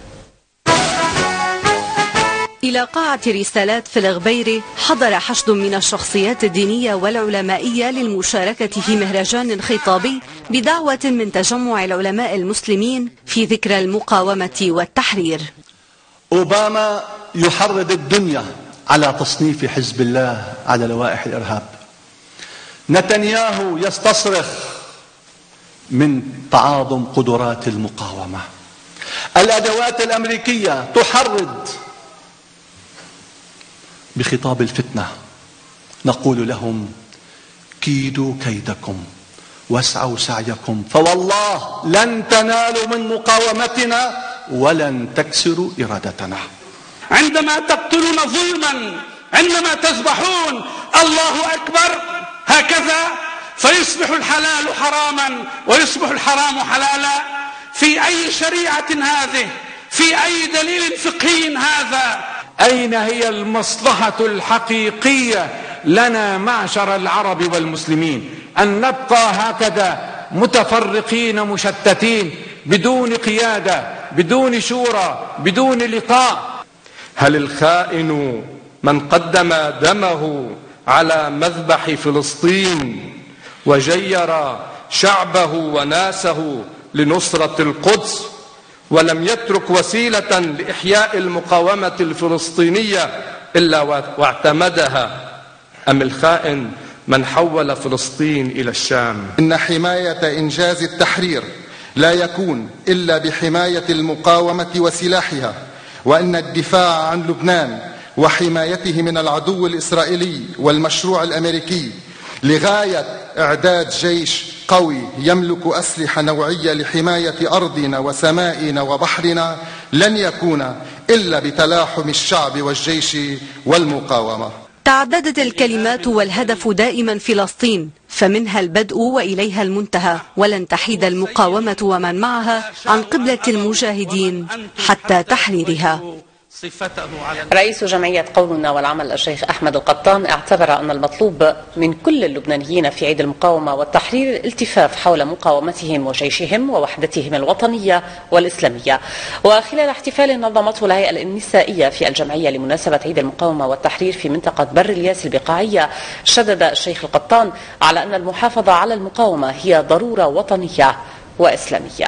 إلى قاعة رسالات في الغبيرة حضر حشد من الشخصيات الدينية والعلمائية للمشاركة في مهرجان خطابي بدعوة من تجمع العلماء المسلمين في ذكرى المقاومة والتحرير. أوباما يحرض الدنيا على تصنيف حزب الله على لوائح الإرهاب. نتنياهو يستصرخ من تعاظم قدرات المقاومة. الأدوات الأمريكية تحرض بخطاب الفتنة. نقول لهم كيدوا كيدكم واسعوا سعيكم، فوالله لن تنالوا من مقاومتنا ولن تكسروا إرادتنا. عندما تقتلون ظلما، عندما تذبحون، الله أكبر، هكذا فيصبح الحلال حراما ويصبح الحرام حلالا. في أي شريعة هذه؟ في أي دليل فقهي هذا؟ أين هي المصلحة الحقيقية لنا معشر العرب والمسلمين أن نبقى هكذا متفرقين مشتتين بدون قيادة، بدون شورى، بدون لقاء؟ هل الخائن من قدم دمه على مذبح فلسطين وجير شعبه وناسه لنصرة القدس ولم يترك وسيلة لإحياء المقاومة الفلسطينية إلا واعتمدها، أم الخائن من حول فلسطين إلى الشام؟ إن حماية إنجاز التحرير لا يكون إلا بحماية المقاومة وسلاحها، وأن الدفاع عن لبنان وحمايته من العدو الإسرائيلي والمشروع الأمريكي لغاية إعداد جيش قوي يملك أسلحة نوعية لحماية أرضنا وسمائنا وبحرنا لن يكون إلا بتلاحم الشعب والجيش والمقاومة. تعددت الكلمات والهدف دائما فلسطين، فمنها البدء وإليها المنتهى، ولن تحيد المقاومة ومن معها عن قبلة المجاهدين حتى تحريرها. رئيس جمعية قولنا والعمل الشيخ أحمد القطان اعتبر أن المطلوب من كل اللبنانيين في عيد المقاومة والتحرير الالتفاف حول مقاومتهم وجيشهم ووحدتهم الوطنية والإسلامية. وخلال احتفال نظمته الهيئة النسائية في الجمعية لمناسبة عيد المقاومة والتحرير في منطقة بر الياس البقاعية، شدد الشيخ القطان على أن المحافظة على المقاومة هي ضرورة وطنية وإسلامية.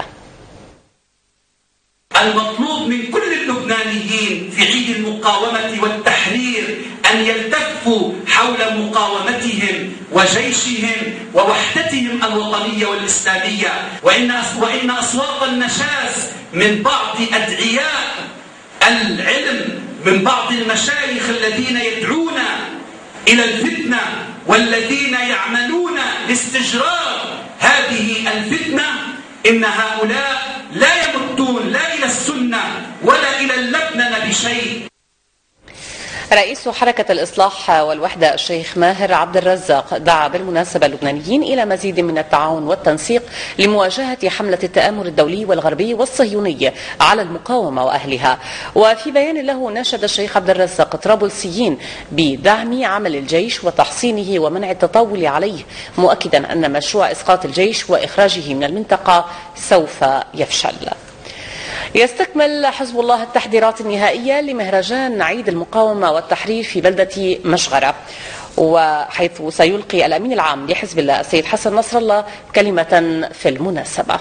المطلوب من كل اللبنانيين في عيد المقاومة والتحرير أن يلتفوا حول مقاومتهم وجيشهم ووحدتهم الوطنية والإسلامية، وإن أصوات النشاز من بعض أدعياء العلم، من بعض المشايخ الذين يدعون إلى الفتنة والذين يعملون لاستجرار هذه الفتنة، إن هؤلاء لا يمتون لا إلى السنة ولا إلى اللبنة بشيء. رئيس حركة الإصلاح والوحدة الشيخ ماهر عبد الرزاق دعا بالمناسبة اللبنانيين إلى مزيد من التعاون والتنسيق لمواجهة حملة التآمر الدولي والغربي والصهيوني على المقاومة وأهلها. وفي بيان له ناشد الشيخ عبد الرزاق طرابلسيين بدعم عمل الجيش وتحصينه ومنع التطاول عليه، مؤكدا أن مشروع إسقاط الجيش وإخراجه من المنطقة سوف يفشل. يستكمل حزب الله التحضيرات النهائية لمهرجان عيد المقاومة والتحرير في بلدة مشغرة، وحيث سيلقي الأمين العام لحزب الله السيد حسن نصر الله كلمة في المناسبة.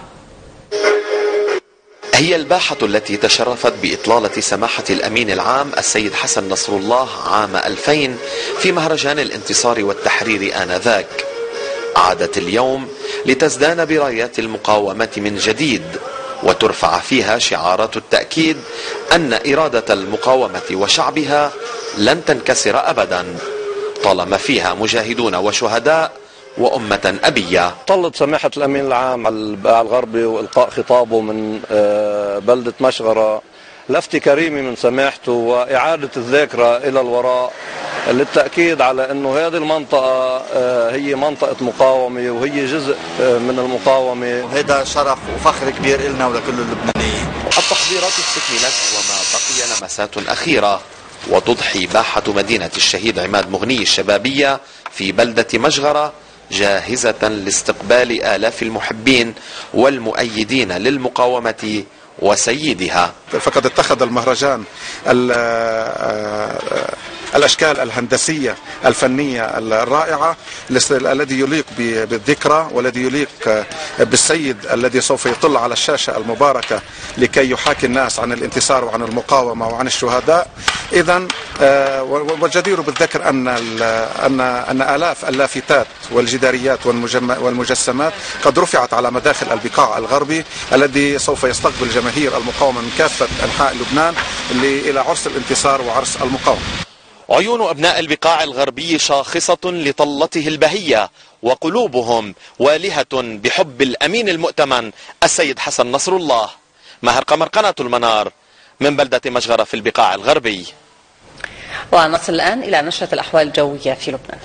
هي الباحة التي تشرفت بإطلالة سماحة الأمين العام السيد حسن نصر الله عام 2000 في مهرجان الانتصار والتحرير آنذاك. عادت اليوم لتزدان برايات المقاومة من جديد، وترفع فيها شعارات التأكيد أن إرادة المقاومة وشعبها لن تنكسر أبدا طالما فيها مجاهدون وشهداء وأمة أبية. طلت سماحة الأمين العام على البقاع الغربي وإلقاء خطابه من بلدة مشغرة لفت كريمة من سماحته وإعادة الذاكرة إلى الوراء للتأكيد على أنه هذه المنطقة هي منطقة مقاومة وهي جزء من المقاومة. هذا شرف وفخر كبير إلنا ولكل اللبنانيين. التحضيرات استكملت وما بقي لمسات أخيرة، وتضحي باحة مدينة الشهيد عماد مغني الشبابية في بلدة مشغرة جاهزة لاستقبال آلاف المحبين والمؤيدين للمقاومة وسيدها. فقد اتخذ المهرجان الأشكال الهندسية الفنية الرائعة الذي يليق بالذكرى والذي يليق بالسيد الذي سوف يطل على الشاشة المباركة لكي يحاكي الناس عن الانتصار وعن المقاومة وعن الشهداء. إذن والجدير بالذكر أن آلاف اللافتات والجداريات والمجسمات قد رفعت على مداخل البقاع الغربي الذي سوف يستقبل جماهير المقاومة من كافة أنحاء لبنان إلى عرس الانتصار وعرس المقاومة. عيون أبناء البقاع الغربي شاخصة لطلته البهية، وقلوبهم والهة بحب الأمين المؤتمن السيد حسن نصر الله. ماهر قمر، قناة المنار، من بلدة مشغرة في البقاع الغربي. ونصل الآن إلى نشرة الأحوال الجوية في لبنان.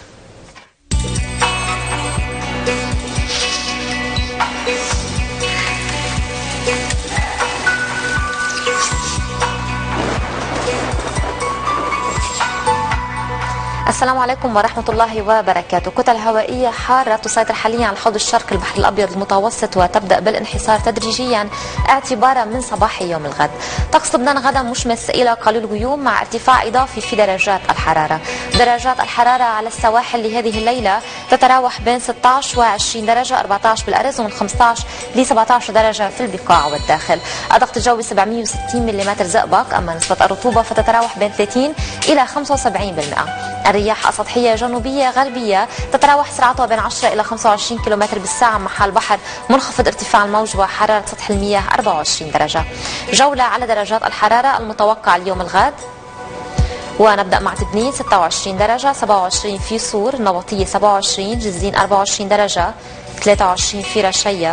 السلام عليكم ورحمة الله وبركاته. كتل هوائية حارة تسيطر حاليا على حوض الشرق البحر الأبيض المتوسط، وتبدأ بالانحسار تدريجيا اعتبارا من صباح يوم الغد. طقس لبنان غدا مشمس إلى قليل غيوم مع ارتفاع إضافي في درجات الحرارة. درجات الحرارة على السواحل لهذه الليلة تتراوح بين 16 و20 درجة، 14 بالأرز، ومن 15 ل 17 درجة في البقاع والداخل. الضغط الجوي 760 ملم زئبق، أما نسبة الرطوبة فتتراوح بين 30 إلى 75%. الرياح السطحية جنوبية غربية تتراوح سرعتها بين 10 إلى 25 كم بالساعة مع البحر منخفض ارتفاع الموج، وحرارة سطح المياه 24 درجة. جولة على درجات الحرارة المتوقعة اليوم الغد، ونبدأ مع تبنيد 26 درجة، 27 في صور، النبطية 27، جزين 24 درجة، 23 في رشية،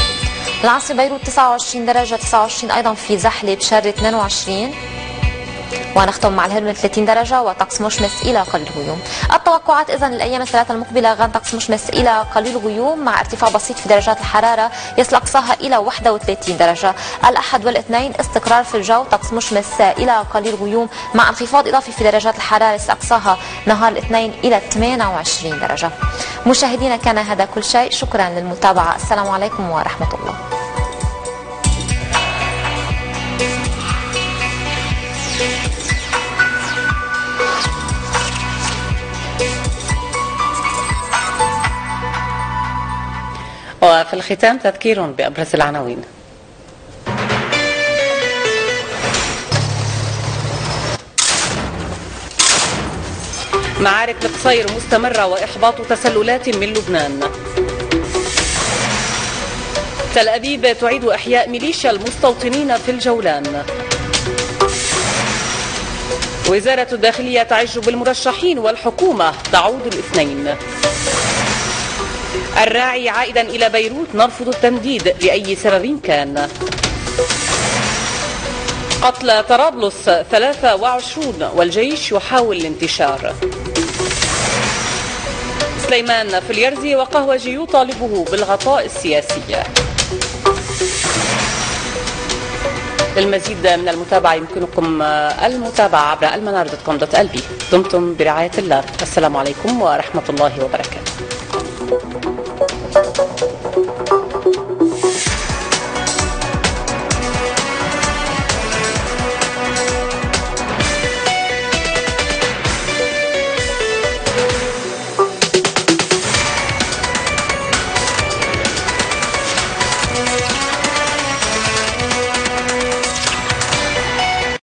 العاصمة بيروت 29 درجة، 29 أيضا في زحلة، بشرة 22، ونختم مع الهرم 30 درجة وطقس مشمس إلى قليل غيوم. التوقعات إذن للأيام الثلاثة المقبلة: غدا طقس مشمس إلى قليل غيوم مع ارتفاع بسيط في درجات الحرارة يصل أقصاها إلى 31 درجة. الأحد والاثنين استقرار في الجو، طقس مشمس إلى قليل غيوم مع انخفاض إضافي في درجات الحرارة يصل أقصاها نهار الاثنين إلى 28 درجة. مشاهدينا كان هذا كل شيء، شكرا للمتابعة، السلام عليكم ورحمة الله. وفي الختام تذكير بأبرز العناوين. معارك القصير مستمرة وإحباط تسللات من لبنان. تل أبيب تعيد إحياء ميليشيا المستوطنين في الجولان. وزارة الداخلية تعج بالمرشحين والحكومة تعود الاثنين. الراعي عائدا إلى بيروت: نرفض التمديد لأي سبب كان. قتل طرابلس 23 والجيش يحاول الانتشار. سليمان في اليرزي وقهوجي يطالبه بالغطاء السياسي. للمزيد من المتابعة يمكنكم المتابعة عبر almanar.com.lb. دمتم برعاية الله، السلام عليكم ورحمة الله وبركاته.